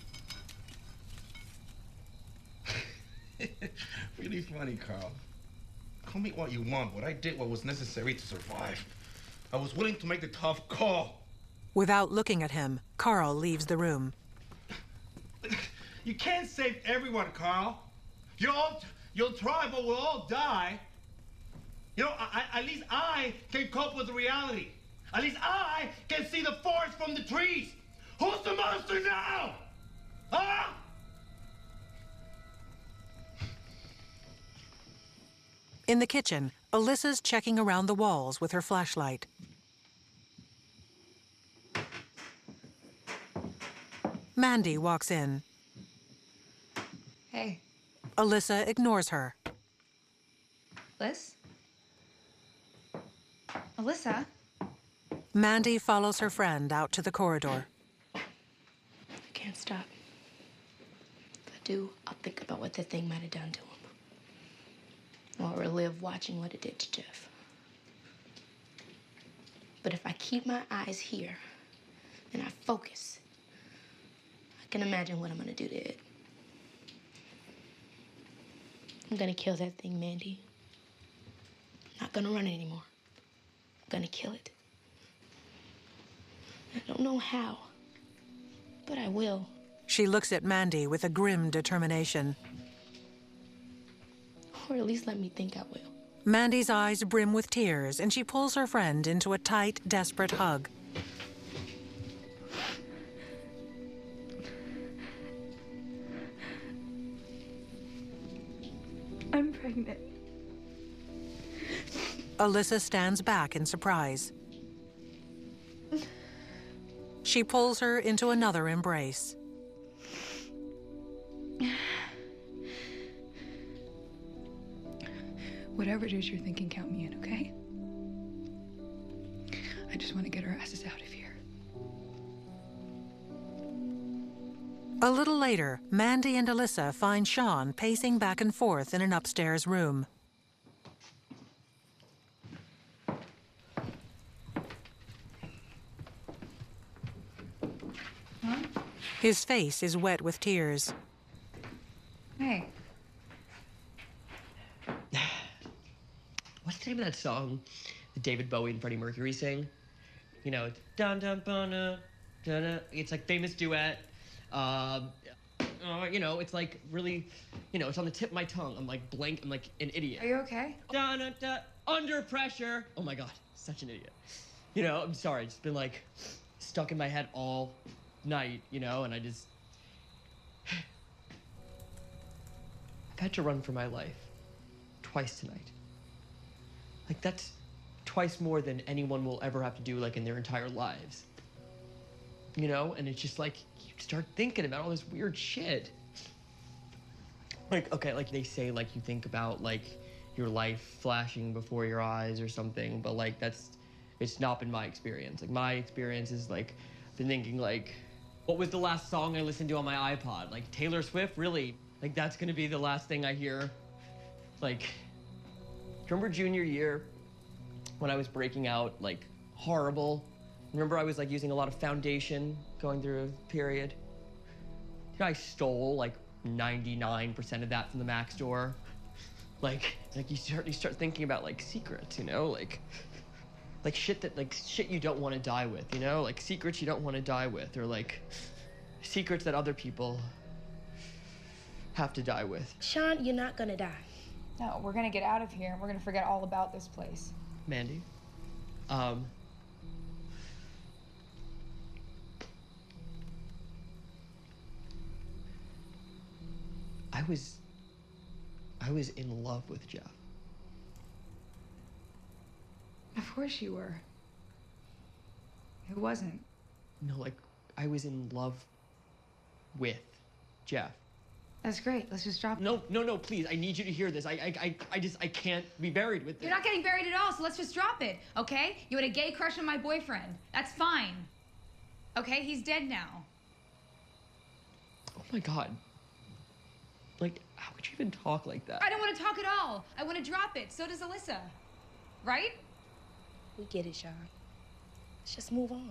Really funny, Carl. Call me what you want, but I did what was necessary to survive. I was willing to make the tough call. Without looking at him, Carl leaves the room. You can't save everyone, Carl. You're all, you'll try, but we'll all die. You know, I, I, at least I can cope with the reality. At least I can see the forest from the trees. Who's the monster now? Huh? In the kitchen, Alyssa's checking around the walls with her flashlight. Mandy walks in. Hey, Alyssa ignores her. Liz? Alyssa? Mandy follows her friend out to the corridor. I can't stop. If I do, I'll think about what that thing might have done to him. Or relive watching what it did to Jeff. But if I keep my eyes here and I focus, I can imagine what I'm gonna do to it. I'm gonna kill that thing, Mandy. I'm not gonna run it anymore. I'm gonna kill it. I don't know how, but I will. She looks at Mandy with a grim determination. Or at least let me think I will. Mandy's eyes brim with tears, and she pulls her friend into a tight, desperate hug. I'm pregnant. Alyssa stands back in surprise. She pulls her into another embrace. Whatever it is you're thinking, count me in, okay? I just want to get our asses out of here. A little later, Mandy and Alyssa find Sean pacing back and forth in an upstairs room. Huh? His face is wet with tears. Hey. What's the name of that song that David Bowie and Freddie Mercury sing? You know, it's dun dun dun dun dun. It's like famous duet. Um, uh, you know, it's like really, you know, it's on the tip of my tongue. I'm like blank. I'm like an idiot. Are you okay? Dun dun dun. Under pressure. Oh my God, such an idiot. You know, I'm sorry. It's been like stuck in my head all night. You know, and I just, I've had to run for my life twice tonight. Like, that's twice more than anyone will ever have to do, like, in their entire lives. You know? And it's just like, you start thinking about all this weird shit. Like, okay, like they say, like, you think about, like, your life flashing before your eyes or something, but, like, that's, it's not been my experience. Like, my experience is, like, I've been thinking, like, what was the last song I listened to on my iPod? Like, Taylor Swift? Really? Like, that's gonna be the last thing I hear? Like, remember junior year when I was breaking out, like, horrible? Remember I was, like, using a lot of foundation going through a period? You know, I stole, like, ninety-nine percent of that from the Mac store. Like, like you start, you start thinking about, like, secrets, you know? Like, like shit that, like, shit you don't want to die with, you know? Like, secrets you don't want to die with, or, like, secrets that other people have to die with. Sean, you're not gonna die. No, we're gonna get out of here and we're gonna forget all about this place. Mandy, um... I was... I was in love with Jeff. Of course you were. Who wasn't? No, like, I was in love with Jeff. That's great. Let's just drop it. No, no, no, please. I need you to hear this. I, I, I, I just, I can't be buried with this. You're not getting buried at all, so let's just drop it, okay? You had a gay crush on my boyfriend. That's fine. Okay? He's dead now. Oh my God. Like, how could you even talk like that? I don't want to talk at all. I want to drop it. So does Alyssa. Right? We get it, Sean. Let's just move on.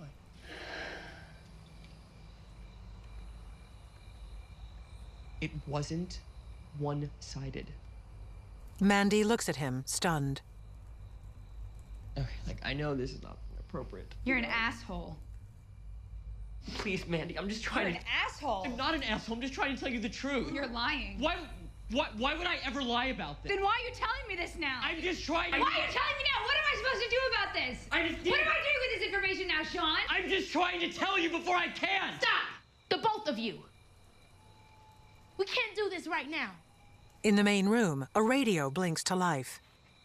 It wasn't one-sided. Mandy looks at him, stunned. Okay, like, I know this is not appropriate. You're an asshole. Please, Mandy, I'm just trying You're to... an asshole. I'm not an asshole. I'm just trying to tell you the truth. You're lying. Why, why, why would I ever lie about this? Then why are you telling me this now? I'm just trying to... Why are you telling me now? What am I supposed to do about this? I just... What am I doing with this information now, Sean? I'm just trying to tell you before I can. Stop! The both of you. We can't do this right now. In the main room, a radio blinks to life.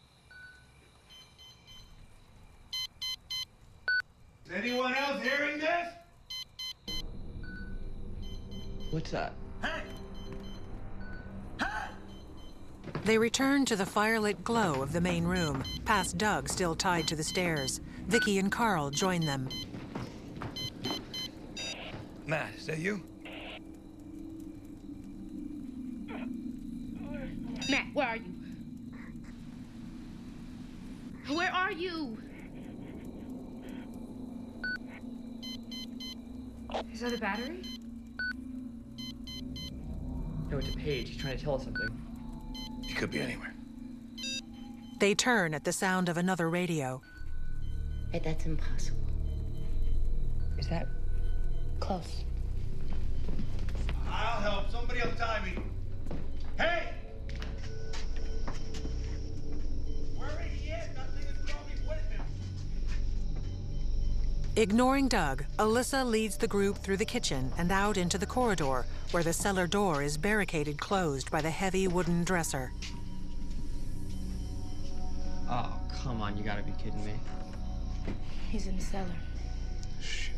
Is anyone else hearing this? What's that? Hey! They return to the firelit glow of the main room, past Doug still tied to the stairs. Vicky and Carl join them. Matt, is that you? Matt, where are you? Where are you? Is that a battery? No, it's a Paige. He's trying to tell us something. He could be anywhere. They turn at the sound of another radio. But that's impossible. Is that... Close. I'll help. Somebody else tie me. Hey! Wherever he is, that thing is probably with him. Ignoring Doug, Alyssa leads the group through the kitchen and out into the corridor, where the cellar door is barricaded closed by the heavy wooden dresser. Oh, come on. You gotta be kidding me. He's in the cellar. Shit.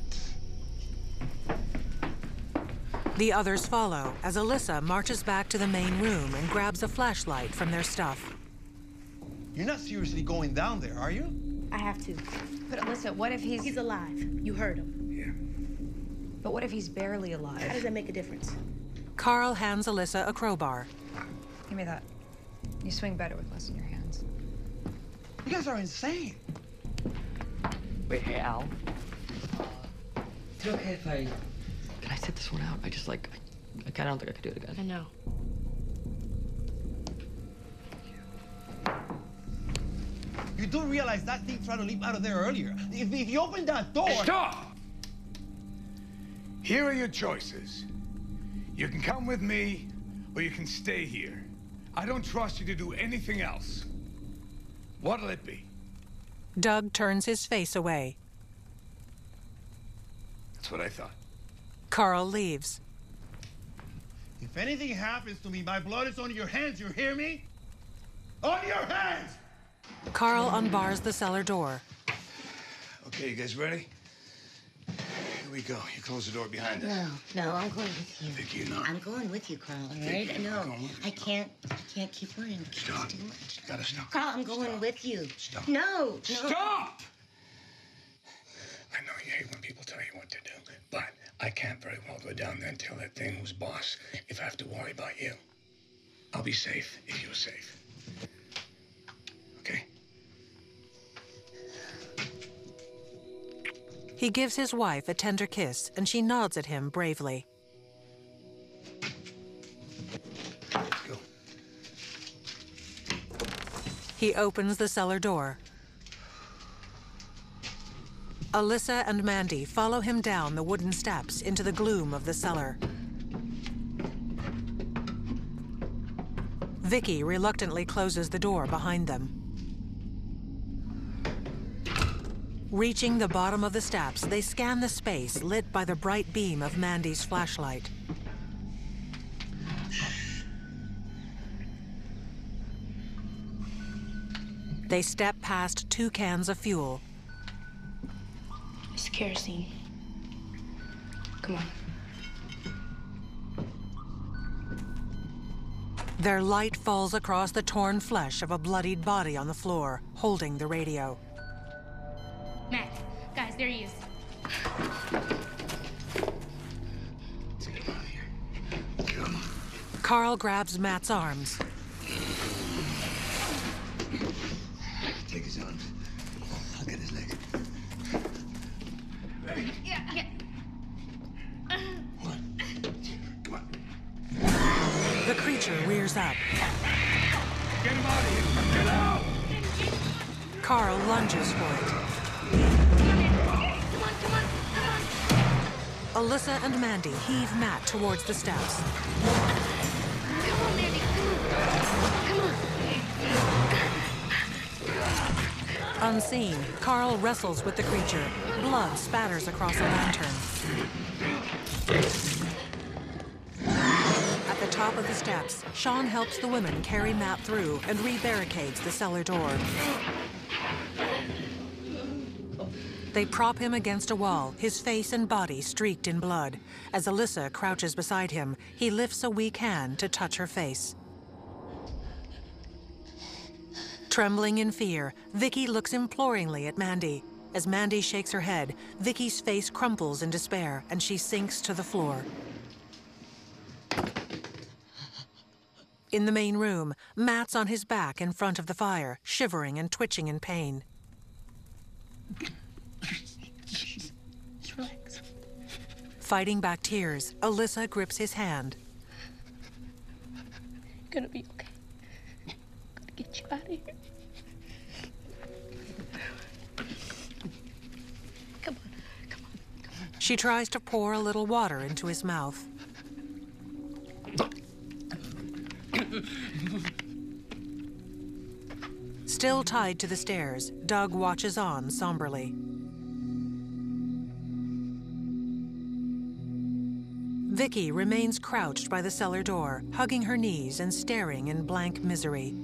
The others follow as Alyssa marches back to the main room and grabs a flashlight from their stuff. You're not seriously going down there, are you? I have to. But Alyssa, what if he's... He's alive. You heard him. But what if he's barely How alive? does that make a difference? Carl hands Alyssa a crowbar. Give me that. You swing better with less in your hands. You guys are insane. Wait, hey, Al. Uh, is it okay if I... Can I sit this one out? I just, like... I, I don't think I could do it again. I know. You do realize that thing tried to leap out of there earlier. If, if you open that door... Stop! Here are your choices. You can come with me, or you can stay here. I don't trust you to do anything else. What'll it be? Doug turns his face away. That's what I thought. Carl leaves. If anything happens to me, my blood is on your hands, you hear me? On your hands! Carl unbars the cellar door. Okay, you guys ready? Here we go. You close the door behind us. No, no, I'm going with you. Vicky, you're not. I'm going with you, Carl, all right? Vicky, No, I'm going with you. I can't, I can't keep worrying. It's Stop. too much. You gotta stop. Carl, I'm going Stop. with you. Stop. No, no. Stop! I know you hate when people tell you what to do, but I can't very well go down there and tell that thing who's boss if I have to worry about you. I'll be safe if you're safe. Okay? He gives his wife a tender kiss, and she nods at him bravely. Let's go. He opens the cellar door. Alyssa and Mandy follow him down the wooden steps into the gloom of the cellar. Vicky reluctantly closes the door behind them. Reaching the bottom of the steps, they scan the space lit by the bright beam of Mandy's flashlight. They step past two cans of fuel. It's kerosene. Come on. Their light falls across the torn flesh of a bloodied body on the floor, holding the radio. Matt, guys, there he is. Let's get him out of here. Come on. Carl grabs Matt's arms. Take his arms. I'll get his leg. Ready? Yeah, yeah. One. Come on. The creature rears up. Get him out of here! Get out! Carl lunges for it. Come on, come on, come on. Alyssa and Mandy heave Matt towards the steps. Come on, Mandy. Come on. Unseen, Carl wrestles with the creature. Blood spatters across a lantern. At the top of the steps, Sean helps the women carry Matt through and re-barricades the cellar door. They prop him against a wall, his face and body streaked in blood. As Alyssa crouches beside him, he lifts a weak hand to touch her face. Trembling in fear, Vicky looks imploringly at Mandy. As Mandy shakes her head, Vicky's face crumples in despair, and she sinks to the floor. In the main room, Matt's on his back in front of the fire, shivering and twitching in pain. Just relax. Fighting back tears, Alyssa grips his hand. You're gonna be okay. I'm gonna get you out of here. Come on, come on, come on. She tries to pour a little water into his mouth. Still tied to the stairs, Doug watches on somberly. Vicky remains crouched by the cellar door, hugging her knees and staring in blank misery.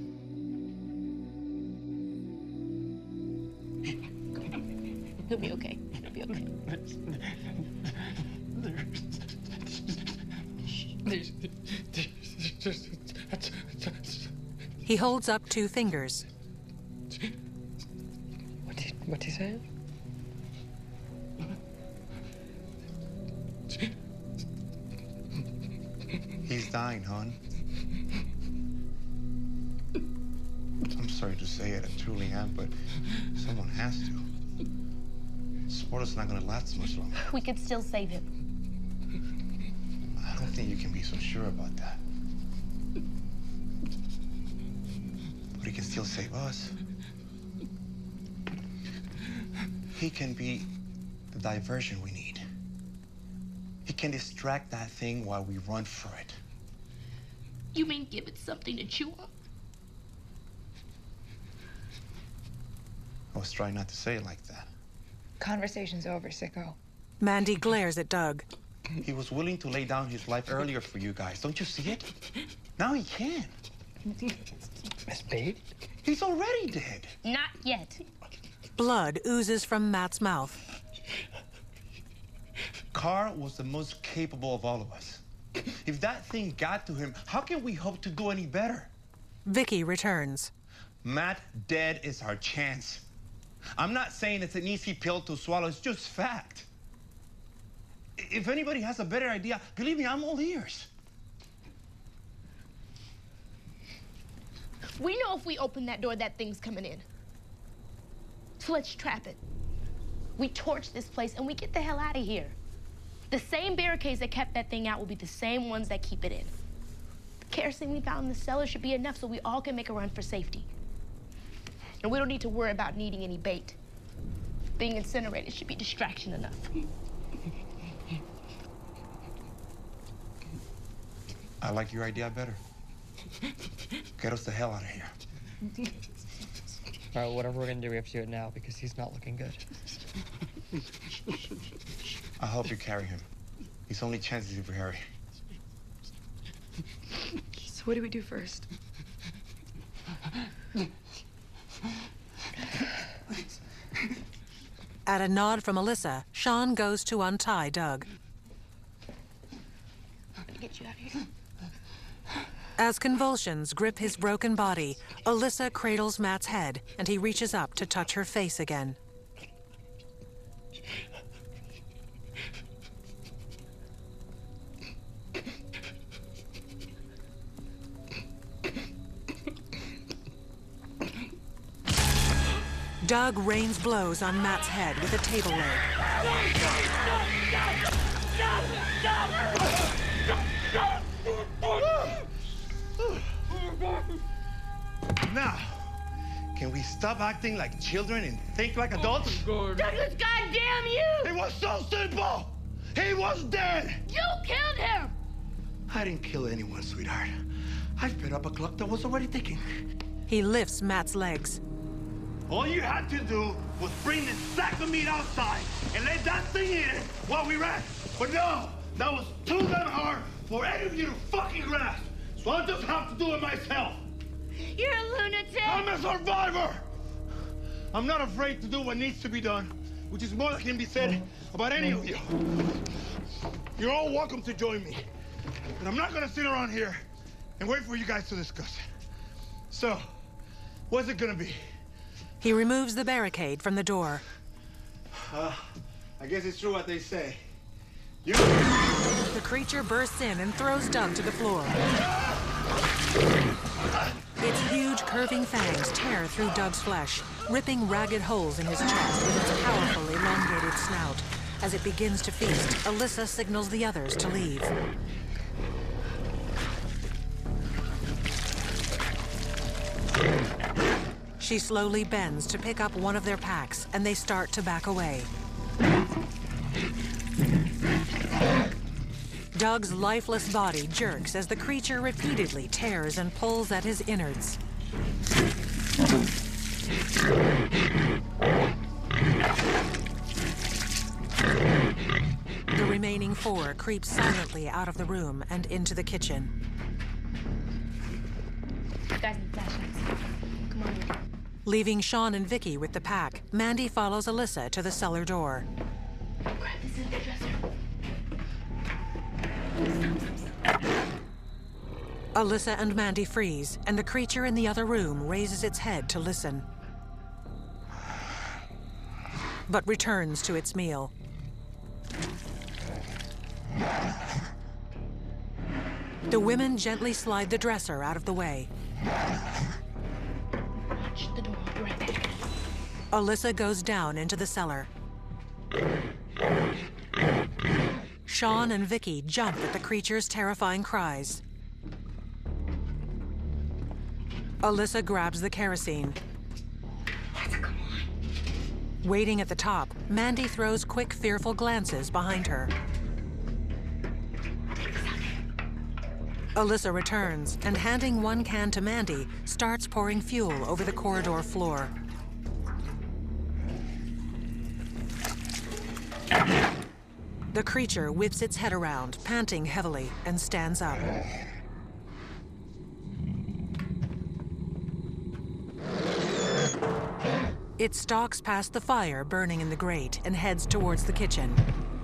You'll be okay. You'll be okay. He holds up two fingers. What did, what he say? He's dying, hon. I'm sorry to say it, I truly am, but someone has to. This water's not gonna last much longer. We could still save him. I don't think you can be so sure about that. But he can still save us. He can be the diversion we need. He can distract that thing while we run for it. You mean give it something to chew on? I was trying not to say it like that. Conversation's over, sicko. Mandy glares at Doug. He was willing to lay down his life earlier for you guys. Don't you see it? Now he can. Miss Pete? He's already dead. Not yet. Blood oozes from Matt's mouth. Carl was the most capable of all of us. If that thing got to him, how can we hope to do any better? Vicky returns. Matt dead is our chance. I'm not saying it's an easy pill to swallow, it's just fact. If anybody has a better idea, believe me, I'm all ears. We know if we open that door, that thing's coming in. So let's trap it. We torch this place and we get the hell out of here. The same barricades that kept that thing out will be the same ones that keep it in. The kerosene we found in the cellar should be enough so we all can make a run for safety. And we don't need to worry about needing any bait. Being incinerated should be distraction enough. I like your idea better. Get us the hell out of here. All right, whatever we're gonna do, we have to do it now because he's not looking good. I'll help you carry him. His only chance is if we hurry. So what do we do first? At a nod from Alyssa, Sean goes to untie Doug. I'm gonna get you out of here. As convulsions grip his broken body, Alyssa cradles Matt's head, and he reaches up to touch her face again. Doug rains blows on Matt's head with a table leg. Now, can we stop acting like children and think like adults? Douglas, goddamn you! It was so simple! He was dead! You killed him! I didn't kill anyone, sweetheart. I fed up a clock that was already ticking. He lifts Matt's legs. All you had to do was bring this sack of meat outside and let that thing eat it while we ran. But no, that was too damn hard for any of you to fucking grasp. So I'll just have to do it myself. You're a lunatic! I'm a survivor! I'm not afraid to do what needs to be done, which is more that can be said about any of you. You're all welcome to join me. But I'm not gonna sit around here and wait for you guys to discuss it. So, what's it gonna be? He removes the barricade from the door. Uh, I guess it's true what they say. You... The creature bursts in and throws Doug to the floor. Its huge, curving fangs tear through Doug's flesh, ripping ragged holes in his chest with its powerful, elongated snout. As it begins to feast, Alyssa signals the others to leave. She slowly bends to pick up one of their packs, and they start to back away. Doug's lifeless body jerks as the creature repeatedly tears and pulls at his innards. The remaining four creep silently out of the room and into the kitchen. You guys need flashlights. Come on, Rick. Leaving Sean and Vicky with the pack, Mandy follows Alyssa to the cellar door. Grab this in the dresser. Alyssa and Mandy freeze, and the creature in the other room raises its head to listen. But returns to its meal. The women gently slide the dresser out of the way. Watch the door. I'll be right back. Alyssa goes down into the cellar. Sean and Vicky jump at the creature's terrifying cries. Alyssa grabs the kerosene. Come on. Waiting at the top, Mandy throws quick, fearful glances behind her. Alyssa returns, and handing one can to Mandy, starts pouring fuel over the corridor floor. The creature whips its head around, panting heavily, and stands up. It stalks past the fire burning in the grate and heads towards the kitchen.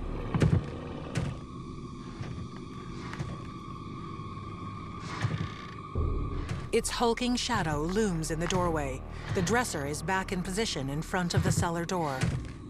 Its hulking shadow looms in the doorway. The dresser is back in position in front of the cellar door.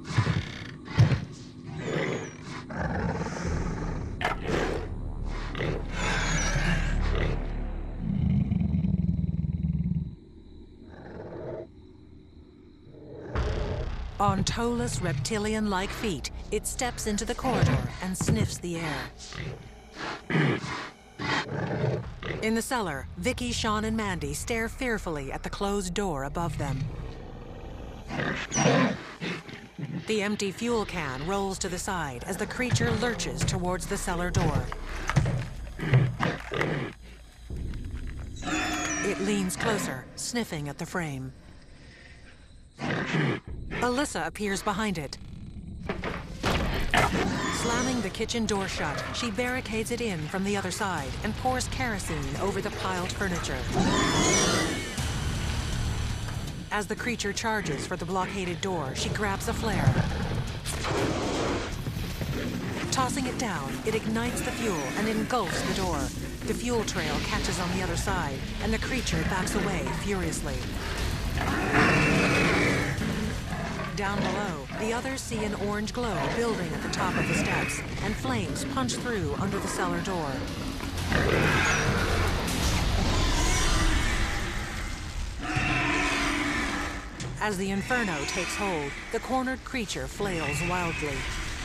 On toeless, reptilian-like feet, it steps into the corridor and sniffs the air. In the cellar, Vicky, Sean, and Mandy stare fearfully at the closed door above them. The empty fuel can rolls to the side as the creature lurches towards the cellar door. It leans closer, sniffing at the frame. Alyssa appears behind it. Slamming the kitchen door shut, she barricades it in from the other side and pours kerosene over the piled furniture. As the creature charges for the blockaded door, she grabs a flare. Tossing it down, it ignites the fuel and engulfs the door. The fuel trail catches on the other side, and the creature backs away furiously. Down below, the others see an orange glow building at the top of the steps, and flames punch through under the cellar door. As the inferno takes hold, the cornered creature flails wildly.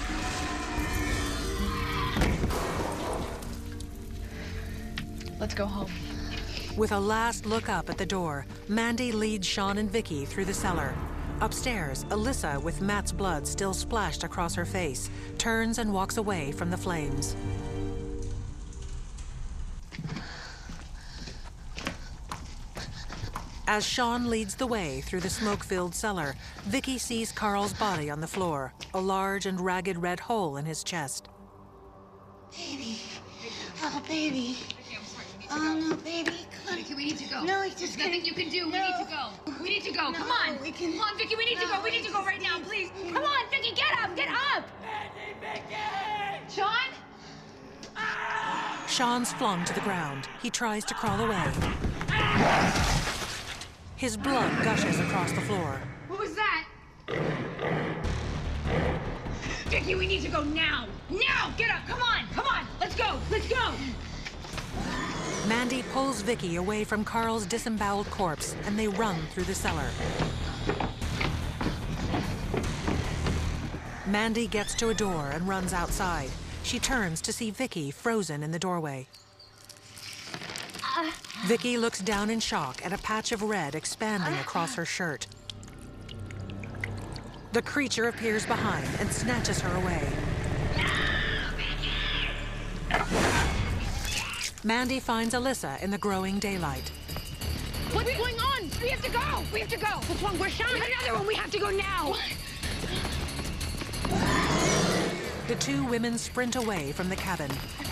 Let's go home. With a last look up at the door, Mandy leads Sean and Vicky through the cellar. Upstairs, Alyssa, with Matt's blood still splashed across her face, turns and walks away from the flames. As Sean leads the way through the smoke-filled cellar, Vicky sees Carl's body on the floor, a large and ragged red hole in his chest. Baby. Oh, baby. Oh, no, baby. Come on. Vicky, we need to go. No, it's just There's nothing gonna... you can do. No. We need to go. We need to go. No, Come on. we can... Come on, Vicky, we need no, to go. We need to go right now, please. Come on, Vicky, get up. Get up. Sean? Sean's flung to the ground. He tries to crawl away. His blood gushes across the floor. What was that? Vicky, we need to go now. Now, get up. Come on. Come on. Let's go. Let's go. Mandy pulls Vicky away from Carl's disemboweled corpse, and they run through the cellar. Mandy gets to a door and runs outside. She turns to see Vicky frozen in the doorway. Uh. Vicky looks down in shock at a patch of red expanding across her shirt. The creature appears behind and snatches her away. Mandy finds Alyssa in the growing daylight. What's we, going on? We have to go. We have to go. What's wrong? Where's Sean? Another one. We have to go now. What? The two women sprint away from the cabin.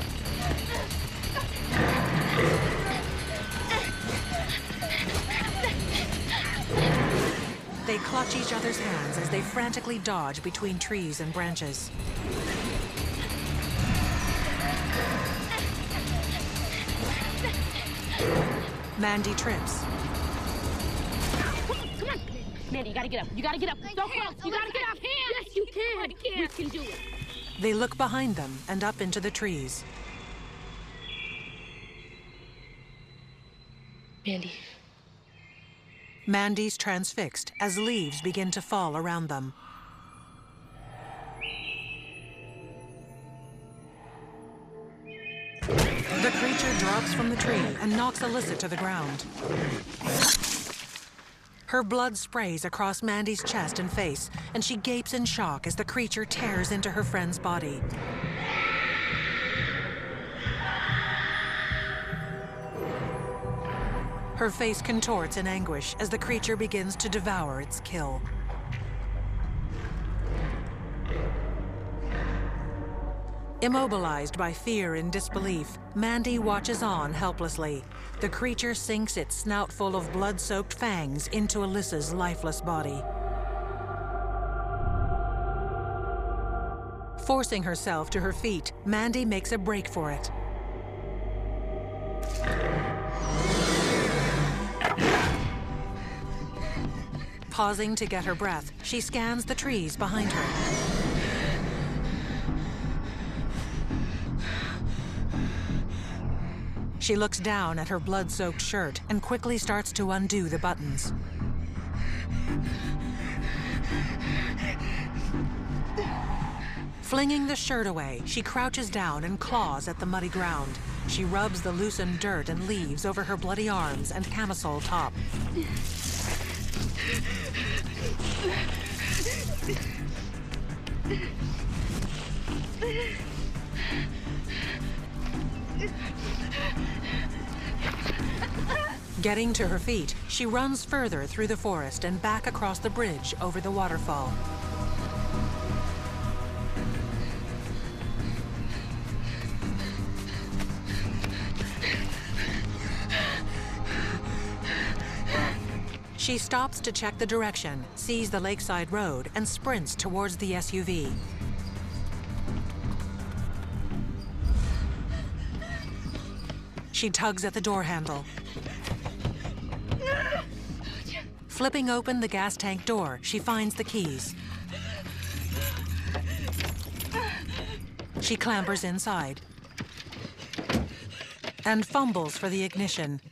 They clutch each other's hands as they frantically dodge between trees and branches. Mandy trips. Come on. Mandy, you gotta get up. You gotta get up. So close. You gotta get up. Yes, you can. I can. We can do it. They look behind them and up into the trees. Mandy. Mandy's transfixed as leaves begin to fall around them. The creature drops from the tree and knocks Alyssa to the ground. Her blood sprays across Mandy's chest and face, and she gapes in shock as the creature tears into her friend's body. Her face contorts in anguish as the creature begins to devour its kill. Immobilized by fear and disbelief, Mandy watches on helplessly. The creature sinks its snout full of blood-soaked fangs into Alyssa's lifeless body. Forcing herself to her feet, Mandy makes a break for it. Pausing to get her breath, she scans the trees behind her. She looks down at her blood-soaked shirt and quickly starts to undo the buttons. Flinging the shirt away, she crouches down and claws at the muddy ground. She rubs the loosened dirt and leaves over her bloody arms and camisole top. Getting to her feet, she runs further through the forest and back across the bridge over the waterfall. She stops to check the direction, sees the lakeside road, and sprints towards the S U V. She tugs at the door handle. Flipping open the gas tank door, she finds the keys. She clambers inside and fumbles for the ignition.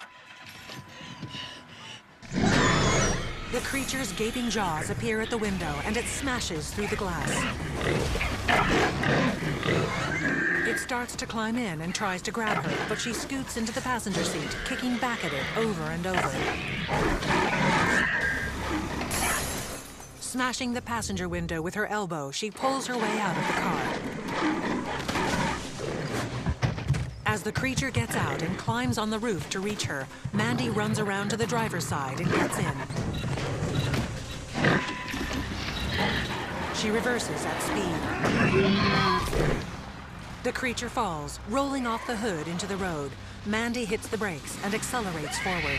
The creature's gaping jaws appear at the window, and it smashes through the glass. It starts to climb in and tries to grab her, but she scoots into the passenger seat, kicking back at it over and over. Smashing the passenger window with her elbow, she pulls her way out of the car. As the creature gets out and climbs on the roof to reach her, Mandy runs around to the driver's side and gets in. She reverses at speed. The creature falls, rolling off the hood into the road. Mandy hits the brakes and accelerates forward.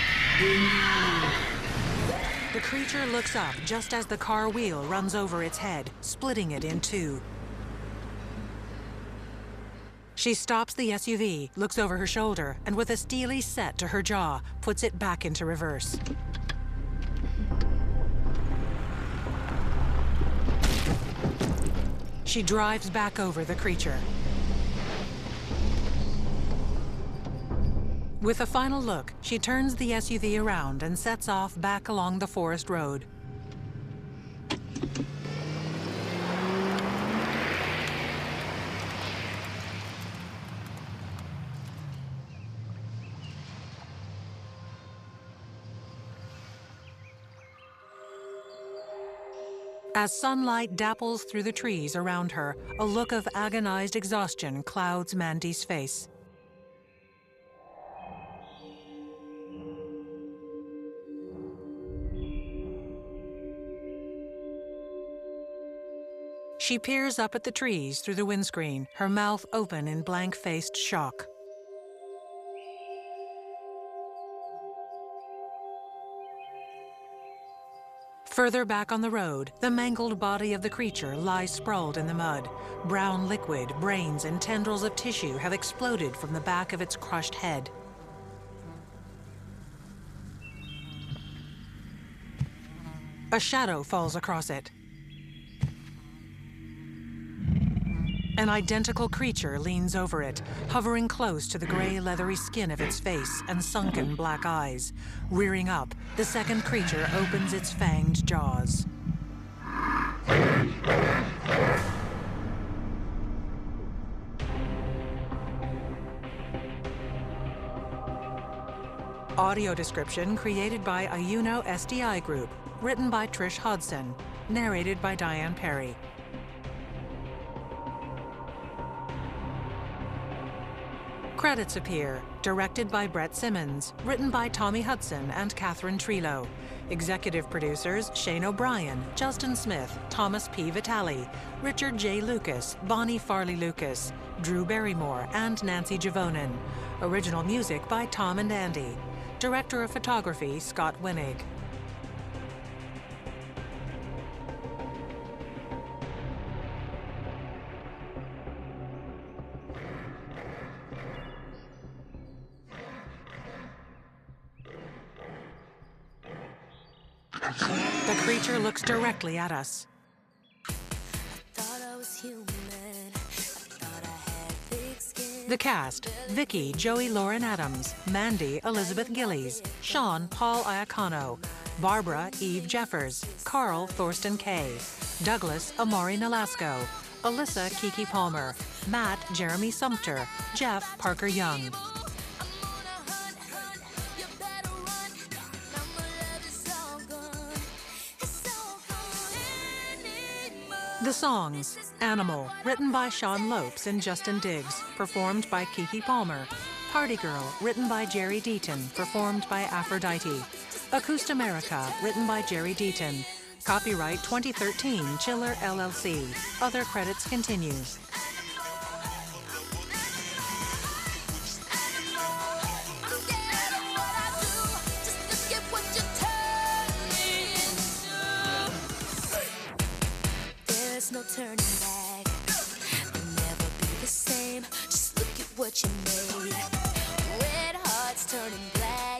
The creature looks up just as the car wheel runs over its head, splitting it in two. She stops the S U V, looks over her shoulder, and with a steely set to her jaw, puts it back into reverse. She drives back over the creature. With a final look, she turns the S U V around and sets off back along the forest road. As sunlight dapples through the trees around her, a look of agonized exhaustion clouds Mandy's face. She peers up at the trees through the windscreen, her mouth open in blank-faced shock. Further back on the road, the mangled body of the creature lies sprawled in the mud. Brown liquid, brains, and tendrils of tissue have exploded from the back of its crushed head. A shadow falls across it. An identical creature leans over it, hovering close to the gray, leathery skin of its face and sunken black eyes. Rearing up, the second creature opens its fanged jaws. Audio description created by Ayuno S D I Group, written by Trish Hodson, narrated by Diane Perry. Credits appear, directed by Brett Simmons, written by Tommy Hudson and Catherine Trillo. Executive producers Shane O'Brien, Justin Smith, Thomas P. Vitale, Richard J. Lucas, Bonnie Farley Lucas, Drew Barrymore, and Nancy Javonin. Original music by Tom and Andy. Director of Photography Scott Winnig. The creature looks directly at us. The cast: Vicky, Joey Lauren Adams, Mandy, Elizabeth Gillies, Sean, Paul Iacano, Barbara, Eve Jeffers, Carl, Thorsten Kay, Douglas, Amari Nolasco, Alyssa, Kiki Palmer, Matt, Jeremy Sumter, Jeff, Parker Young. The songs: Animal, written by Sean Lopes and Justin Diggs, performed by Kiki Palmer. Party Girl, written by Jerry Deaton, performed by Aphrodite. Acoustamerica, written by Jerry Deaton. Copyright twenty thirteen, Chiller L L C. Other credits continue. There's no turning back. You'll never be the same. Just look at what you made. Red hearts turning black.